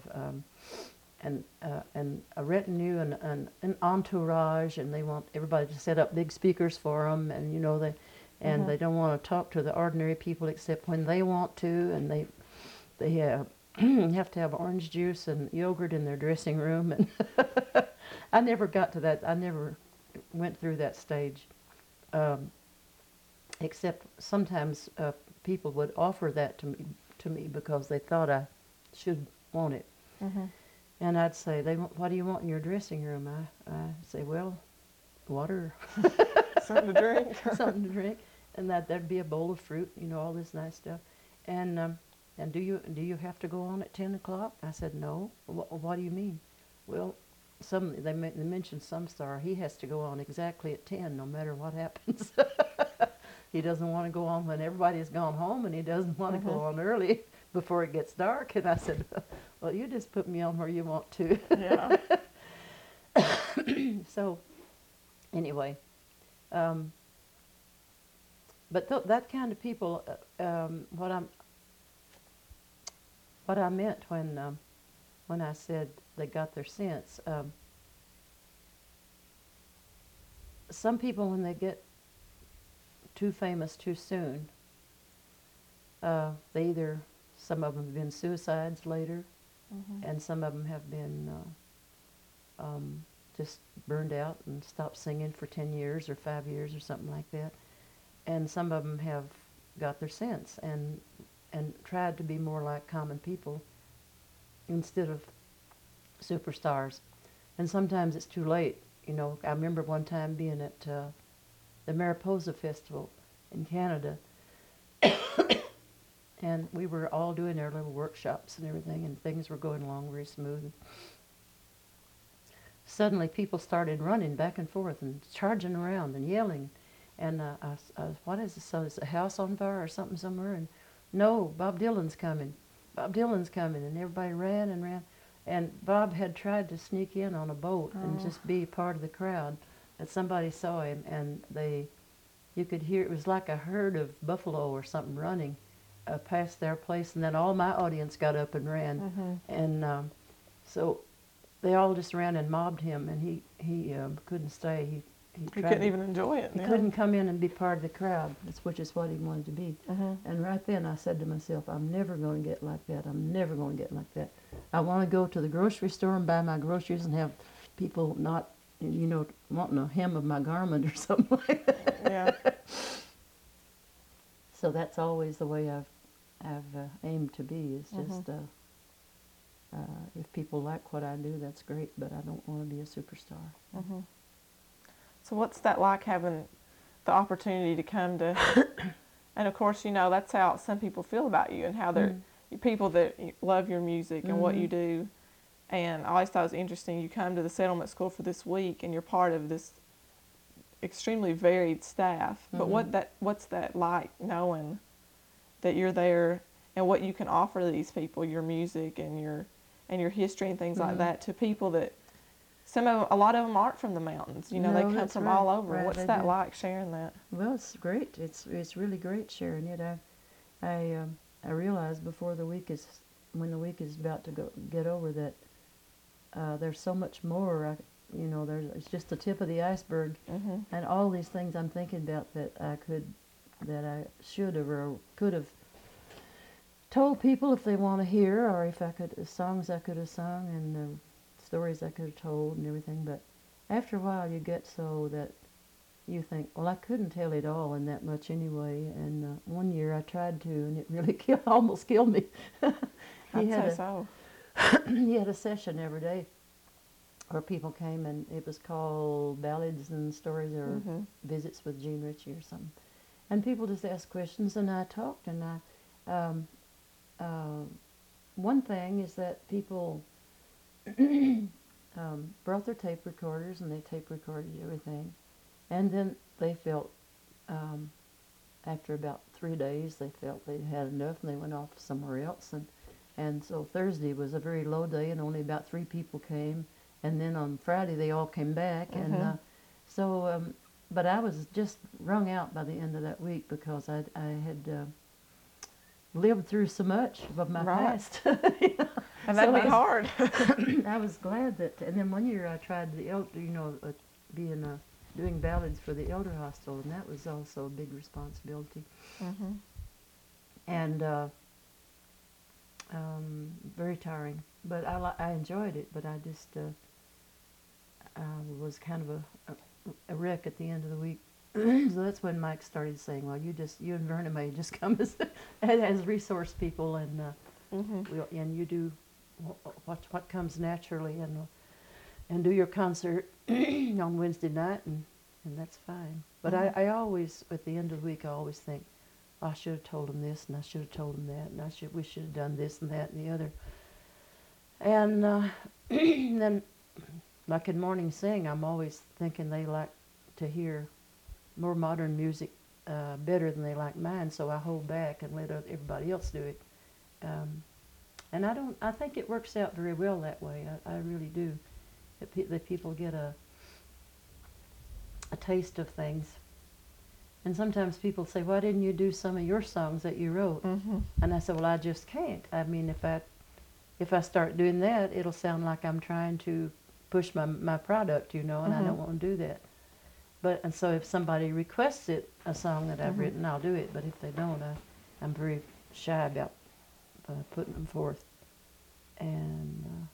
and a retinue and an entourage, and they want everybody to set up big speakers for them, and they don't want to talk to the ordinary people except when they want to, and they have to have orange juice and yogurt in their dressing room, and I never got to that. I never went through that stage. except sometimes people would offer that to me because they thought I should want it. Mhm. And I'd say, what do you want in your dressing room? I say, well, water, Something to drink. something to drink, and there'd be a bowl of fruit, all this nice stuff. And do you have to go on at 10 o'clock? I said, no. What do you mean? Well, they mentioned some star. He has to go on exactly at 10, no matter what happens. He doesn't want to go on when everybody has gone home, and he doesn't want to go on early before it gets dark. And I said, well, you just put me on where you want to. Yeah. So, anyway, but that kind of people, what I meant when I said they got their sense. Some people, when they get too famous too soon, some of them have been suicides later, and some of them have been just burned out and stopped singing for 10 years or 5 years or something like that. And some of them have got their sense and tried to be more like common people instead of superstars. And sometimes it's too late. I remember one time being at the Mariposa Festival in Canada, and we were all doing our little workshops and everything, and things were going along very smooth. Suddenly people started running back and forth and charging around and yelling. And what is this? So is the house on fire or something somewhere? And no, Bob Dylan's coming. Bob Dylan's coming. And everybody ran and ran. And Bob had tried to sneak in on a boat and just be part of the crowd. And somebody saw him, and you could hear, it was like a herd of buffalo or something running past their place. And then all my audience got up and ran. And so they all just ran and mobbed him, and he couldn't stay. He couldn't even enjoy it. He couldn't come in and be part of the crowd, which is what he wanted to be. And right then I said to myself, I'm never going to get like that. I'm never going to get like that. I want to go to the grocery store and buy my groceries and have people not, wanting a hem of my garment or something like that. Yeah. So that's always the way I've aimed to be, is just if people like what I do, that's great, but I don't want to be a superstar. So what's that like, having the opportunity to come to, and of course, that's how some people feel about you, and how they're people that love your music and what you do. And I always thought it was interesting, you come to the settlement school for this week and you're part of this extremely varied staff. But what's that like, knowing that you're there and what you can offer these people, your music and your history and things like that, to people that a lot of them aren't from the mountains. They come from all over. Right, What's that like, sharing that? Well, it's great. It's really great sharing it. I realized when the week is about to get over, that there's so much more. It's just the tip of the iceberg, and all these things I'm thinking about that I should have or could have told people if they want to hear, or if songs I could have sung, and stories I could have told and everything. But after a while you get so that you think, well, I couldn't tell it all in that much anyway. And one year I tried to, and it really almost killed me. I'd say so. He had a session every day where people came, and it was called Ballads and Stories, or Visits with Jean Ritchie or something. And people just asked questions, and I talked, and one thing is that people brought their tape recorders, and they tape recorded everything. And then they felt, after about 3 days, they felt they'd had enough, and they went off somewhere else. And so Thursday was a very low day, and only about 3 people came. And then on Friday, they all came back. And but I was just wrung out by the end of that week, because I had lived through so much of my past. And that'd be hard. I was glad that, and then one year I tried doing ballads for the Elder Hostel, and that was also a big responsibility. And very tiring, but I enjoyed it. But I just was kind of a wreck at the end of the week. So that's when Mike started saying, "Well, you and Verna may just come as resource people, and and you do what comes naturally, and do your concert on Wednesday night, and that's fine." But I always, at the end of the week, I always think, I should have told him this, and I should have told him that, and we should have done this and that and the other. And then, like in Morning Sing, I'm always thinking they like to hear more modern music better than they like mine, so I hold back and let everybody else do it. And I think it works out very well that way. I really do. That people get a taste of things. And sometimes people say, "Why didn't you do some of your songs that you wrote?" And I said, "Well, I just can't. I mean, if I start doing that, it'll sound like I'm trying to push my product, and I don't want to do that." And so if somebody requests a song that I've written, I'll do it. But if they don't, I'm very shy about putting them forth. And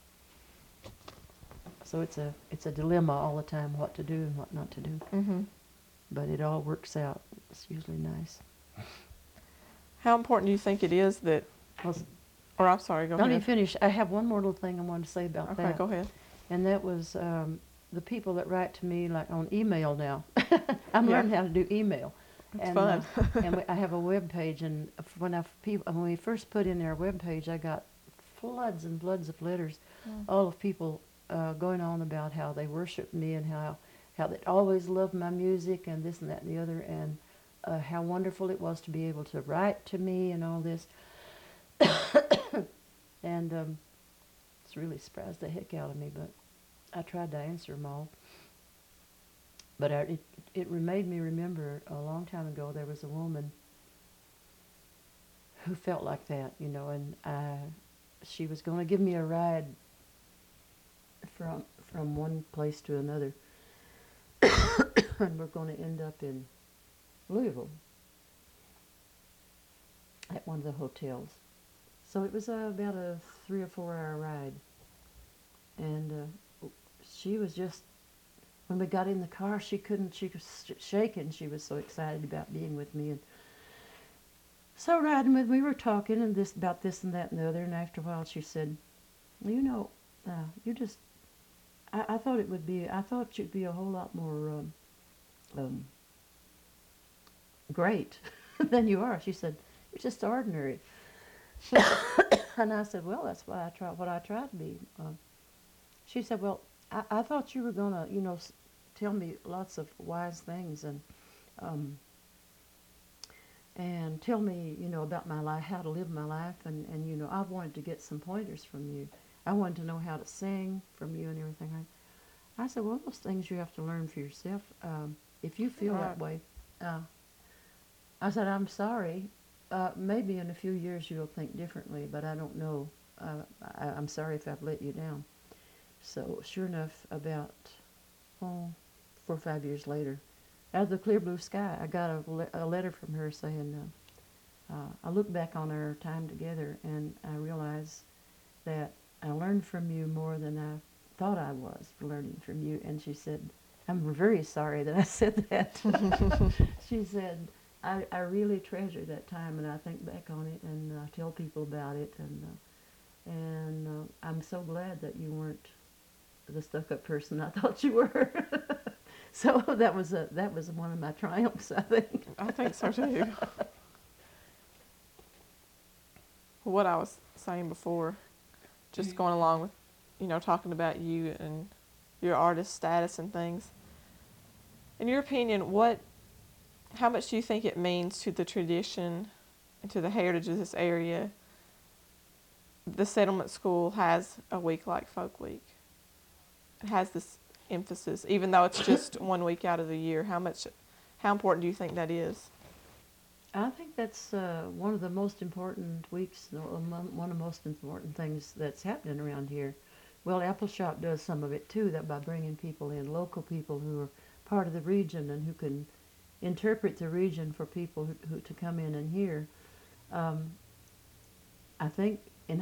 so it's a dilemma all the time, what to do and what not to do. But it all works out. It's usually nice. How important do you think it is that? Or I'm sorry, go ahead. Let me finish. I have one more little thing I wanted to say about that. Okay, go ahead. And that was the people that write to me like on email now. I'm learning how to do email. It's fun. And I have a web page, and when we first put in our web page, I got floods and floods of letters, all of people going on about how they worship me and how they always loved my music and this and that and the other, and how wonderful it was to be able to write to me and all this. And it's really surprised the heck out of me, but I tried to answer them all. But it made me remember a long time ago there was a woman who felt like that, and she was going to give me a ride from one place to another, and we're going to end up in Louisville at one of the hotels. So it was about a 3 or 4 hour ride, and she was just, when we got in the car, she was shaking. She was so excited about being with me, and so riding with me, we were talking and about this and that and the other, and after a while she said, "Well, I thought you'd be a whole lot more great than you are." She said, "You're just ordinary." And I said, "Well, that's what I try to be." She said, "Well, I thought you were gonna, tell me lots of wise things and tell me, about my life, how to live my life, and I wanted to get some pointers from you. I wanted to know how to sing from you and everything." I said, "Well, those things you have to learn for yourself. If you feel that way." I said, "I'm sorry. Maybe in a few years you'll think differently, but I don't know. I'm sorry if I've let you down." So sure enough, about 4 or 5 years later, out of the clear blue sky, I got a letter from her saying, I look back on our time together and I realize that I learned from you more than I thought I was learning from you. And she said, "I'm very sorry that I said that." She said, I really treasure that time, and I think back on it, and I tell people about it, and I'm so glad that you weren't the stuck-up person I thought you were." So that was one of my triumphs, I think. I think so too. What I was saying before, just going along with, talking about you and your artist status and things. In your opinion, how much do you think it means to the tradition and to the heritage of this area the settlement school has a week like Folk Week? It has this emphasis, even though it's just 1 week out of the year. How important do you think that is? I think that's one of the most important weeks, one of the most important things that's happening around here. Well, Appleshop does some of it too, that by bringing people in, local people who are part of the region and who can interpret the region for people who to come in and hear. I think in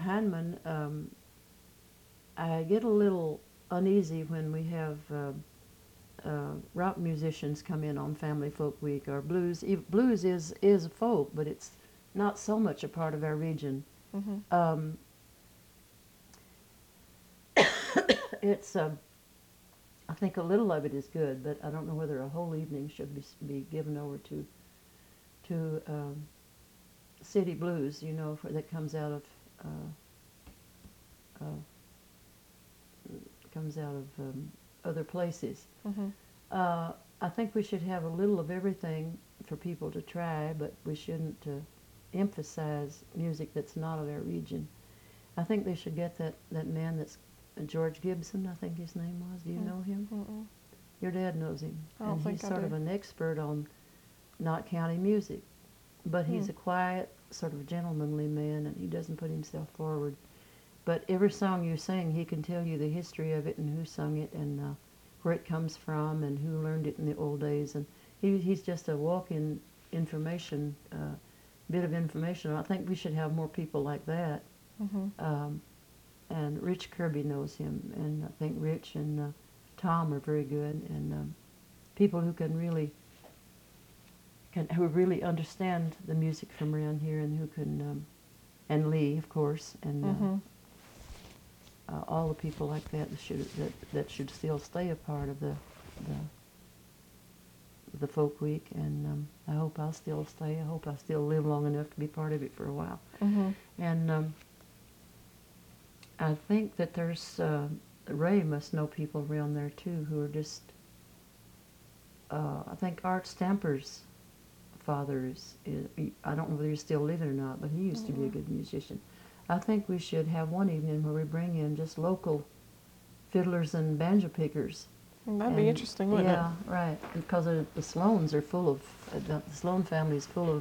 Heinemann, I get a little uneasy when we have rock musicians come in on Family Folk Week, or blues. Blues is folk, but it's not so much a part of our region. Mm-hmm. It's I think a little of it is good, but I don't know whether a whole evening should be given over to city blues. You know, that comes out of uh, other places. Mm-hmm. I think we should have a little of everything for people to try, but we shouldn't emphasize music that's not of our region. I think they should get that man that's George Gibson, I think his name was. Do you know him? Mm-mm. Your dad knows him. I don't And think he's I sort of do. an expert on Knott County music. But he's a quiet, sort of gentlemanly man, and he doesn't put himself forward. But every song you sing, he can tell you the history of it and who sung it and where it comes from and who learned it in the old days. And he's just a walk-in information, bit of information. I think we should have more people like that. Mm-hmm. And Rich Kirby knows him, and I think Rich and Tom are very good, and people who who really understand the music from around here, and who can, and Lee, of course, and Mm-hmm. all the people like that that should still stay a part of the folk week, and I hope I'll still stay. I hope I still live long enough to be part of it for a while. Mm-hmm. And I think that there's Ray must know people around there too who are just. I think Art Stamper's father is I don't know whether he's still living or not, but he used to be a good musician. I think we should have one evening where we bring in just local fiddlers and banjo pickers. That'd be interesting, wouldn't yeah, right. Because the Sloans are full of the Sloan family is full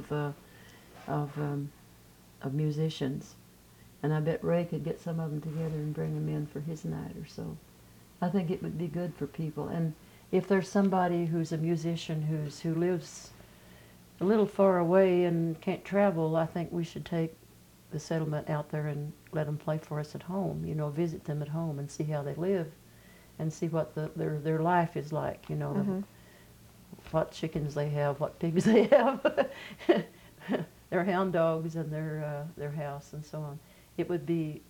of musicians, and I bet Ray could get some of them together and bring them in for his night or so. I think it would be good for people. And if there's somebody who's a musician who lives a little far away and can't travel, I think we should take the settlement out there and let them play for us at home. You know, visit them at home and see how they live, and see what their life is like. You know, Mm-hmm. what chickens they have, what pigs they have, their hound dogs, and their house and so on. It would be.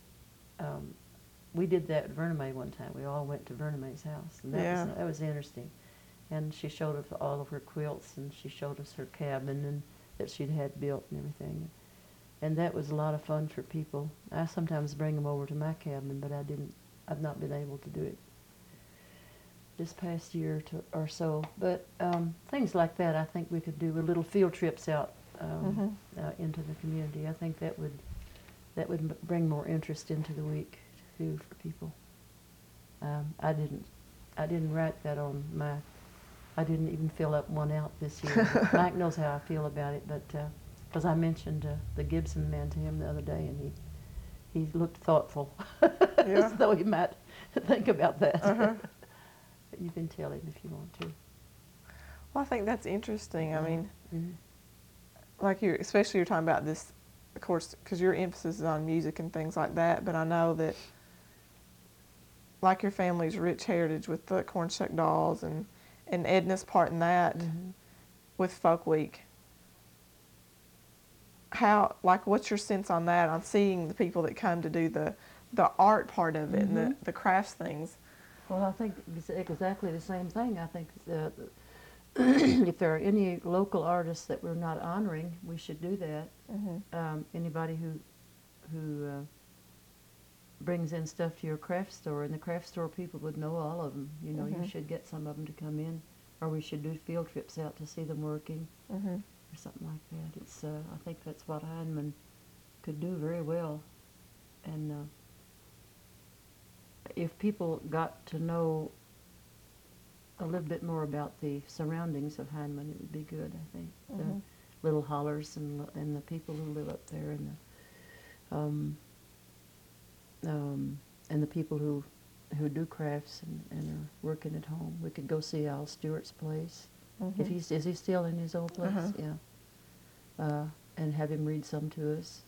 We did that at Verna one time. We all went to Verna house, and that was interesting. And she showed us all of her quilts, and she showed us her cabin and that she'd had built and everything. And that was a lot of fun for people. I sometimes bring them over to my cabin, but I've not been able to do it this past year or so. But things like that, I think we could do with little field trips out into the community. I think that would bring more interest into the week too for people. I didn't write that on my. I didn't even fill up one out this year. Mike knows how I feel about it, but because I mentioned the Gibson man to him the other day, and he looked thoughtful, as though he might think about that. But you can tell him if you want to. Well, I think that's interesting. I mean, Mm-hmm. like especially you're talking about this, of course, because your emphasis is on music and things like that. But I know that, like your family's rich heritage with the Corn Shuck Dolls and Edna's part in that with Folk Week. What's your sense on that? On seeing the people that come to do the art part of it and the crafts things. Well, I think it's exactly the same thing. I think if there are any local artists that we're not honoring, we should do that. Anybody who brings in stuff to your craft store, and the craft store people would know all of them. You know, you should get some of them to come in, or we should do field trips out to see them working, or something like that. It's I think that's what Heinemann could do very well, and if people got to know a little bit more about the surroundings of Heinemann, it would be good. I think the little hollers and the people who live up there, and the people who do crafts and are working at home. We could go see Al Stewart's place. If is he still in his old place? Yeah. And have him read some to us.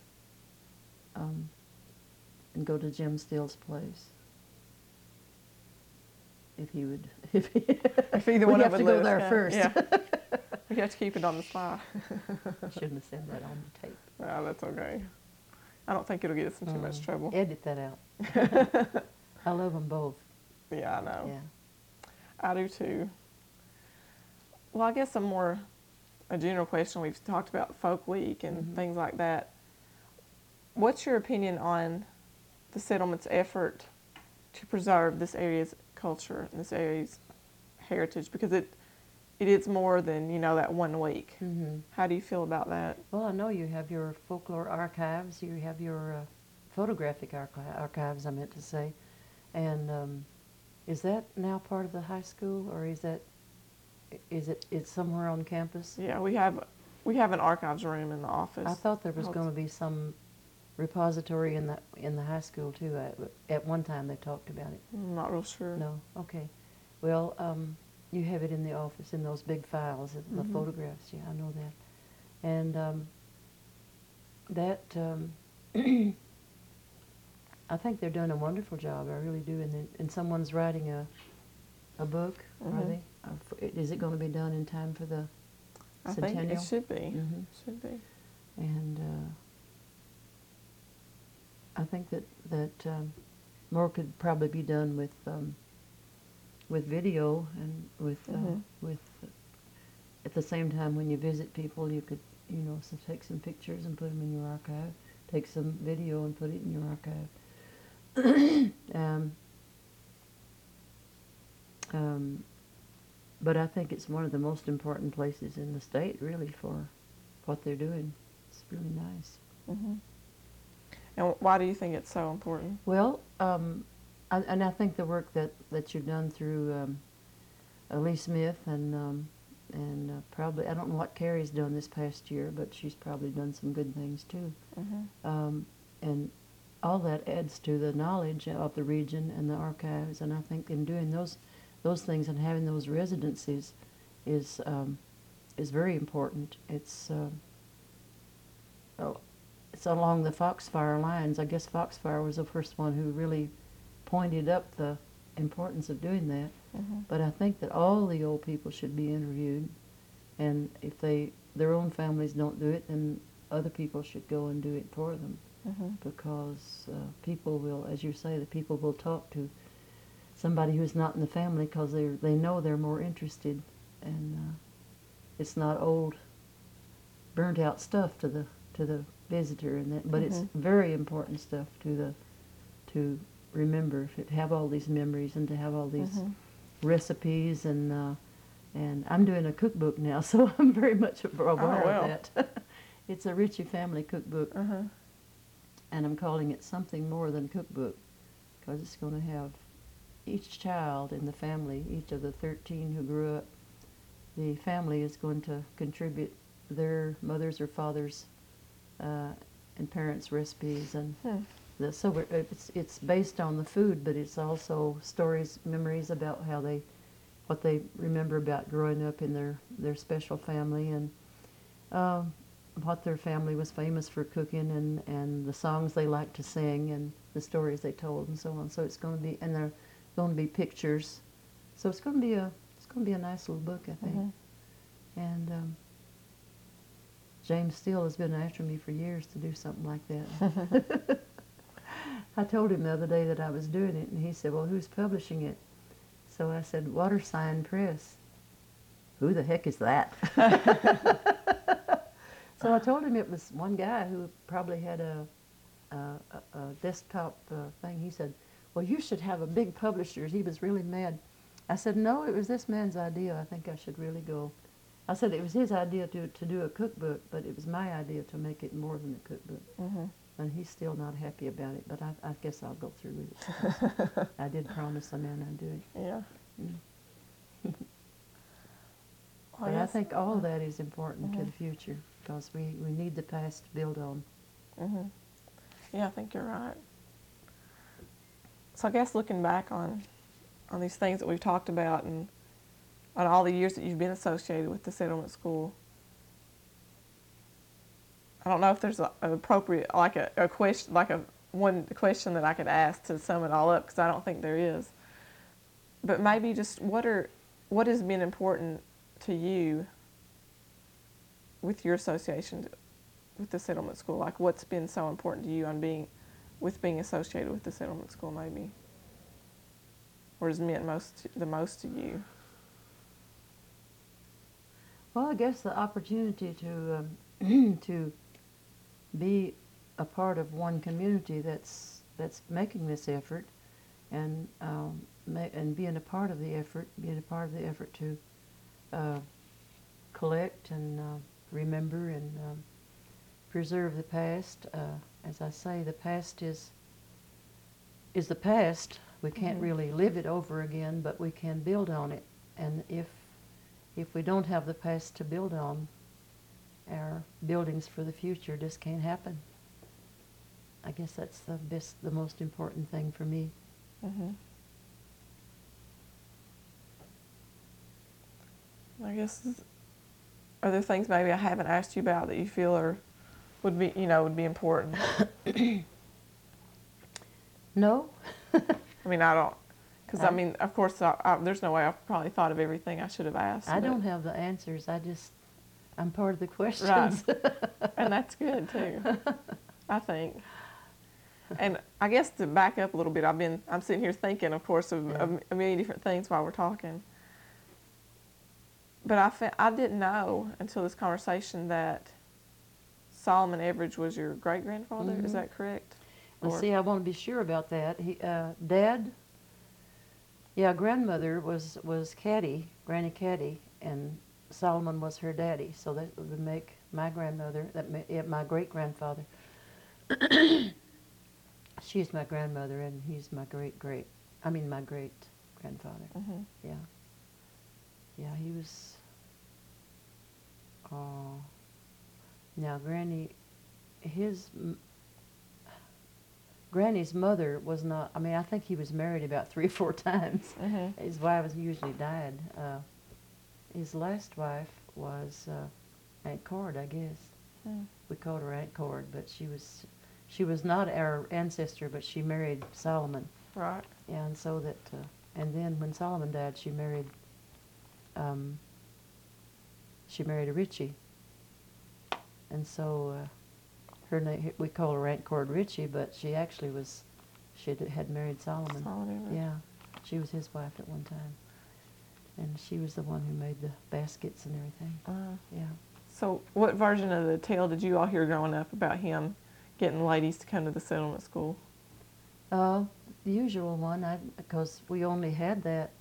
And go to Jim Steele's place. if he would, if he, If either we one have of to us go there first. Yeah. We have to keep it on the fly. Shouldn't have said that on the tape. Well, that's okay. I don't think it'll get us in too much trouble. Edit that out. I love them both. Yeah, I know. Yeah. I do too. Well, I guess a general question. We've talked about Folk Week and things like that. What's your opinion on the settlement's effort to preserve this area's culture and this area's heritage? Because it is more than, that 1 week. Mm-hmm. How do you feel about that? Well, I know you have your folklore archives, you have your photographic archives, I meant to say. And is that now part of the high school, or is it's somewhere on campus? Yeah, we have an archives room in the office. I thought there was going to be some repository in the high school too. At one time they talked about it. I'm not real sure. No, okay. Well, you have it in the office in those big files, the photographs. Yeah, I know that. And I think they're doing a wonderful job. I really do. And someone's writing a book. Are they? Is it going to be done in time for the I centennial? think it should be. Mm-hmm. Should be. And I think that more could probably be done with video and with at the same time when you visit people, you could take some pictures and put them in your archive. Take some video and put it in your archive. But I think it's one of the most important places in the state, really, for what they're doing. It's really nice. Mm-hmm. And why do you think it's so important? Well, and I think the work that you've done through Lee Smith and probably, I don't know what Carrie's done this past year, but she's probably done some good things too. Mm-hmm. And all that adds to the knowledge of the region and the archives. And I think in doing those things and having those residencies is very important. It's along the Foxfire lines. I guess Foxfire was the first one who really pointed up the importance of doing that. Mm-hmm. But I think that all the old people should be interviewed, and if their own families don't do it, then other people should go and do it for them. Mm-hmm. Because people will, as you say, the people will talk to somebody who's not in the family because they know they're more interested, and it's not old, burnt out stuff to the visitor, and that, but it's very important stuff to remember, to have all these memories and to have all these recipes, and I'm doing a cookbook now, so I'm very much aware of that. It's a Ritchie family cookbook. And I'm calling it Something More Than Cookbook, because it's going to have each child in the family, each of the 13 who grew up, the family is going to contribute their mother's or father's and parents' recipes. And so it's based on the food, but it's also stories, memories about what they remember about growing up in their special family, and what their family was famous for cooking, and the songs they liked to sing, and the stories they told, and so on. So it's going to be, and there are going to be pictures. So it's going to be a nice little book, I think. And James Steele has been after me for years to do something like that. I told him the other day that I was doing it, and he said, "Well, who's publishing it?" So I said, "Watersign Press." Who the heck is that? So I told him it was one guy who probably had a desktop thing. He said, "Well, you should have a big publisher." He was really mad. I said, "No, it was this man's idea. I think I should really go." I said it was his idea to do a cookbook, but it was my idea to make it more than a cookbook. And he's still not happy about it, but I guess I'll go through with it. I did promise the man I'd do it. Yeah. But I think all of that is important to the future, because we need the past to build on. Yeah, I think you're right. So I guess looking back on these things that we've talked about, and on all the years that you've been associated with the settlement school, I don't know if there's an appropriate, like a question, like one question that I could ask to sum it all up, because I don't think there is. but maybe just what has been important to you with your association with the settlement school? Like, what's been so important to you on being associated with the settlement school, maybe, or has meant the most to you? Well, I guess the opportunity to to be a part of one community that's making this effort, and and being a part of the effort, to collect and remember and preserve the past. As I say, the past is the past. We can't Mhm. really live it over again, but we can build on it. And if we don't have the past to build on, our buildings for the future just can't happen. I guess that's the most important thing for me. Mhm. I guess, are there things maybe I haven't asked you about that you feel would be important? No? I mean, I don't, because I I, mean, of course, there's no way I've probably thought of everything I should have asked. I but- don't have the answers. I'm part of the Right. questions. And that's good too, I think. And I guess to back up a little bit, I'm sitting here thinking, of course, of Yeah. a million different things while we're talking. But I didn't know until this conversation that Solomon Everidge was your great grandfather. Is Mhm. that correct? Well, Or- see, I want to be sure about that. Dad, yeah, grandmother was Caddy, Granny Caddy, and Solomon was her daddy. So that would make my grandmother, my great grandfather. She's my grandmother, and he's my my great grandfather. Mhm. Yeah, yeah, he was. Oh, now his Granny's mother was not. I mean, I think he was married about 3 or 4 times. Mhm. His wives usually died. His last wife was Aunt Cord, I guess. Mm. We called her Aunt Cord, but she was not our ancestor, but she married Solomon. Right. Yeah, and so that, and then when Solomon died, she married a Ritchie, and so her name, we call her Aunt Cord Ritchie, but she actually had married Solomon. Solomon Everidge. Yeah, she was his wife at one time, and she was the one who made the baskets and everything. Yeah. So, what version of the tale did you all hear growing up about him getting ladies to come to the settlement school? The usual one, because we only had that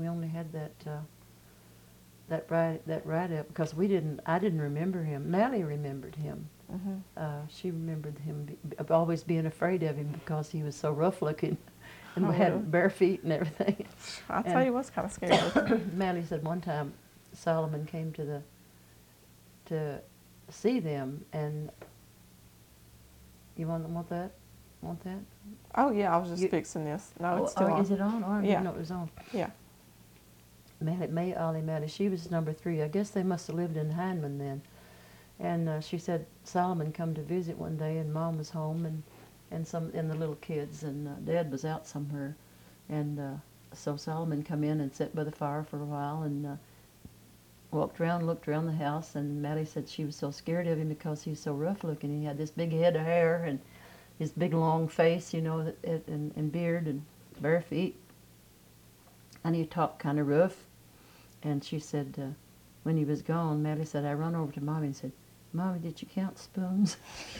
that write up because I didn't remember him. Mally remembered him. Mm-hmm. She remembered him always being afraid of him because he was so rough looking and Oh, really? had bare feet and everything. I'll tell you what's kind of scary. Mally said one time Solomon came to see them, and you want that? Want that? Oh yeah, I was just You- fixing this. No, it's still on. Is it on? Oh, I Yeah. didn't know it was on. Yeah. Ollie Mally, she was number 3. I guess they must have lived in Hindman then. And she said Solomon come to visit one day, and Mom was home, and the little kids, and Dad was out somewhere, and so Solomon come in and sat by the fire for a while, and looked around the house, and Mally said she was so scared of him because he was so rough looking. He had this big head of hair and his big long face, and beard and bare feet, and he talked kind of rough. And she said, when he was gone, Mally said, I run over to Mommy and said, Mommy, did you count spoons?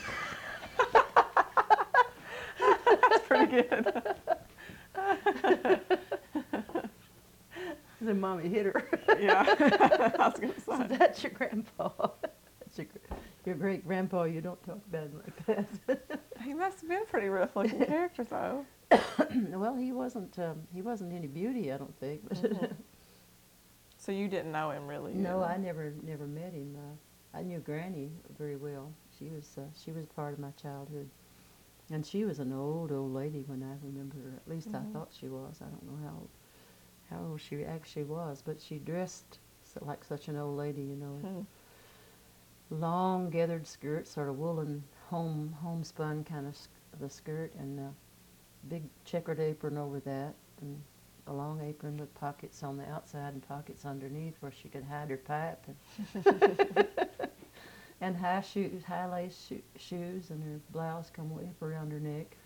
That's pretty good. Then Mommy hit her. Yeah. I was gonna So say. that's your grandpa. That's your great grandpa. You don't talk about him like that. He must have been a pretty rough looking character though. Well, he wasn't any beauty, I don't think. Mhm. So you didn't know him really? No, did I you? never met him. I knew Granny very well. She was part of my childhood, and she was an old lady when I remember her. At least I Mhm. thought she was. I don't know how old she actually was, but she dressed like such an old lady, Hmm. long gathered skirt, sort of woolen homespun kind of the skirt, and a big checkered apron over that, and a long apron with pockets on the outside and pockets underneath where she could hide her pipe, and, and high shoes, high lace shoes, and her blouse come way up around her neck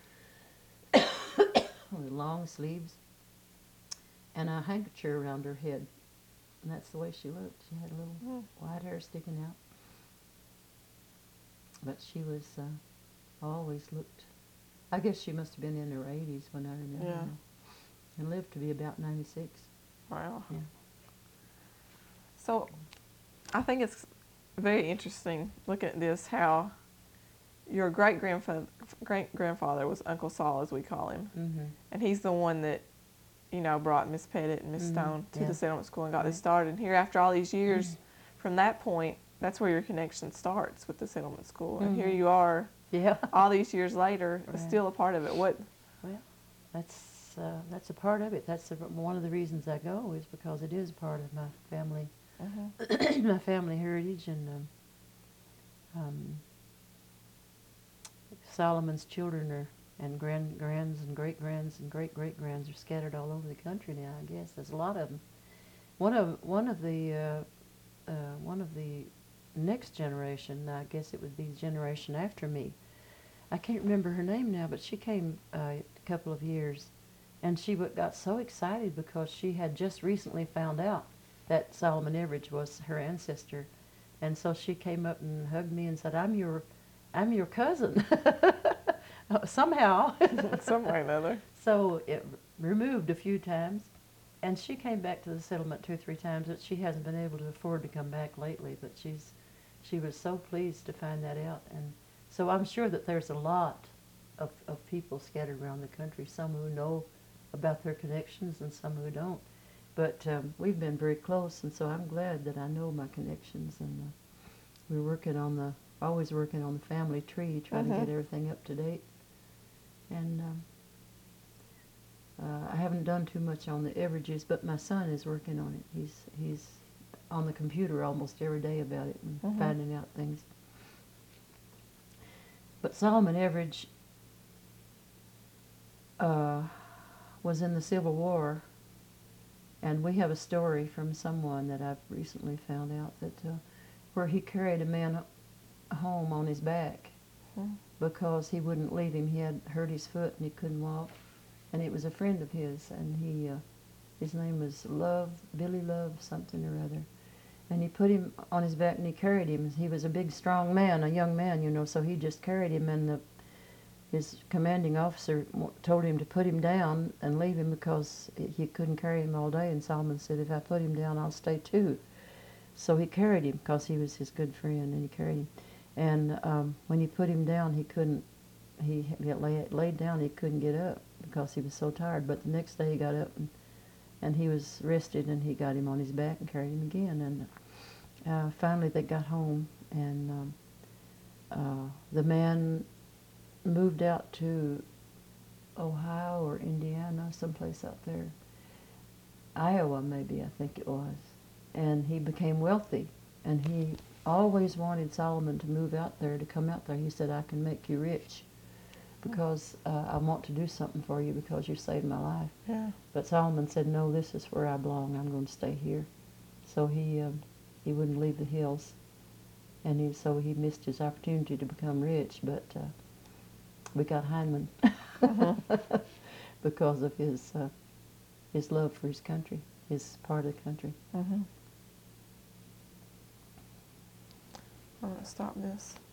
with long sleeves, and a handkerchief around her head. And that's the way she looked. She had a little white hair sticking out. But she was always looked, I guess she must have been in her 80s when I remember Yeah. her. And lived to be about 96. Wow. Yeah. So I think it's very interesting looking at this, how your great-grandfather was Uncle Saul, as we call him. Mm-hmm. And he's the one that, you know, brought Miss Pettit and Miss Mhm. Stone to Yeah. the settlement school and got this Right. started. And here, after all these years, from that point, that's where your connection starts with the settlement school. And here Mhm. you are, Yeah. all these years later, Right. still a part of it. What? Well, that's a part of it. One of the reasons I go is because it is part of my family, my family heritage, and Solomon's children and grands and great-grands and great-great-grands are scattered all over the country now. I guess there's a lot of them. One of the next generation, I guess it would be the generation after me. I can't remember her name now, but she came a couple of years, and she got so excited because she had just recently found out that Solomon Everidge was her ancestor, and so she came up and hugged me and said, I'm your cousin." Somehow. Some way or another. So it removed a few times, and she came back to the settlement 2 or 3 times, but she hasn't been able to afford to come back lately. But she was so pleased to find that out, and so I'm sure that there's a lot of people scattered around the country. Some who know about their connections, and some who don't. But we've been very close, and so I'm glad that I know my connections, and we're always working on the family tree, trying to get everything up to date. And I haven't done too much on the Everidges, but my son is working on it. He's on the computer almost every day about it and finding out things. But Solomon Everidge was in the Civil War, and we have a story from someone that I've recently found out that where he carried a man home on his back because he wouldn't leave him. He had hurt his foot and he couldn't walk, and it was a friend of his, and his name was Billy Love something or other, and he put him on his back and he carried him. He was a big strong man, a young man, you know, so he just carried him, and his commanding officer told him to put him down and leave him because he couldn't carry him all day, and Solomon said, if I put him down, I'll stay too. So he carried him because he was his good friend, and he carried him. And when he put him down, he laid down, he couldn't get up because he was so tired. But the next day he got up, and he was rested, and he got him on his back and carried him again. And finally they got home, and the man moved out to Ohio or Indiana, someplace out there. Iowa, maybe, I think it was. And he became wealthy, and he always wanted Solomon to move out there, to come out there. He said, I can make you rich because I want to do something for you because you saved my life. Yeah. But Solomon said, no, this is where I belong. I'm going to stay here. So he wouldn't leave the hills, and so he missed his opportunity to become rich. But we got Heinemann because of his love for his country, his part of the country. I'm going to stop this.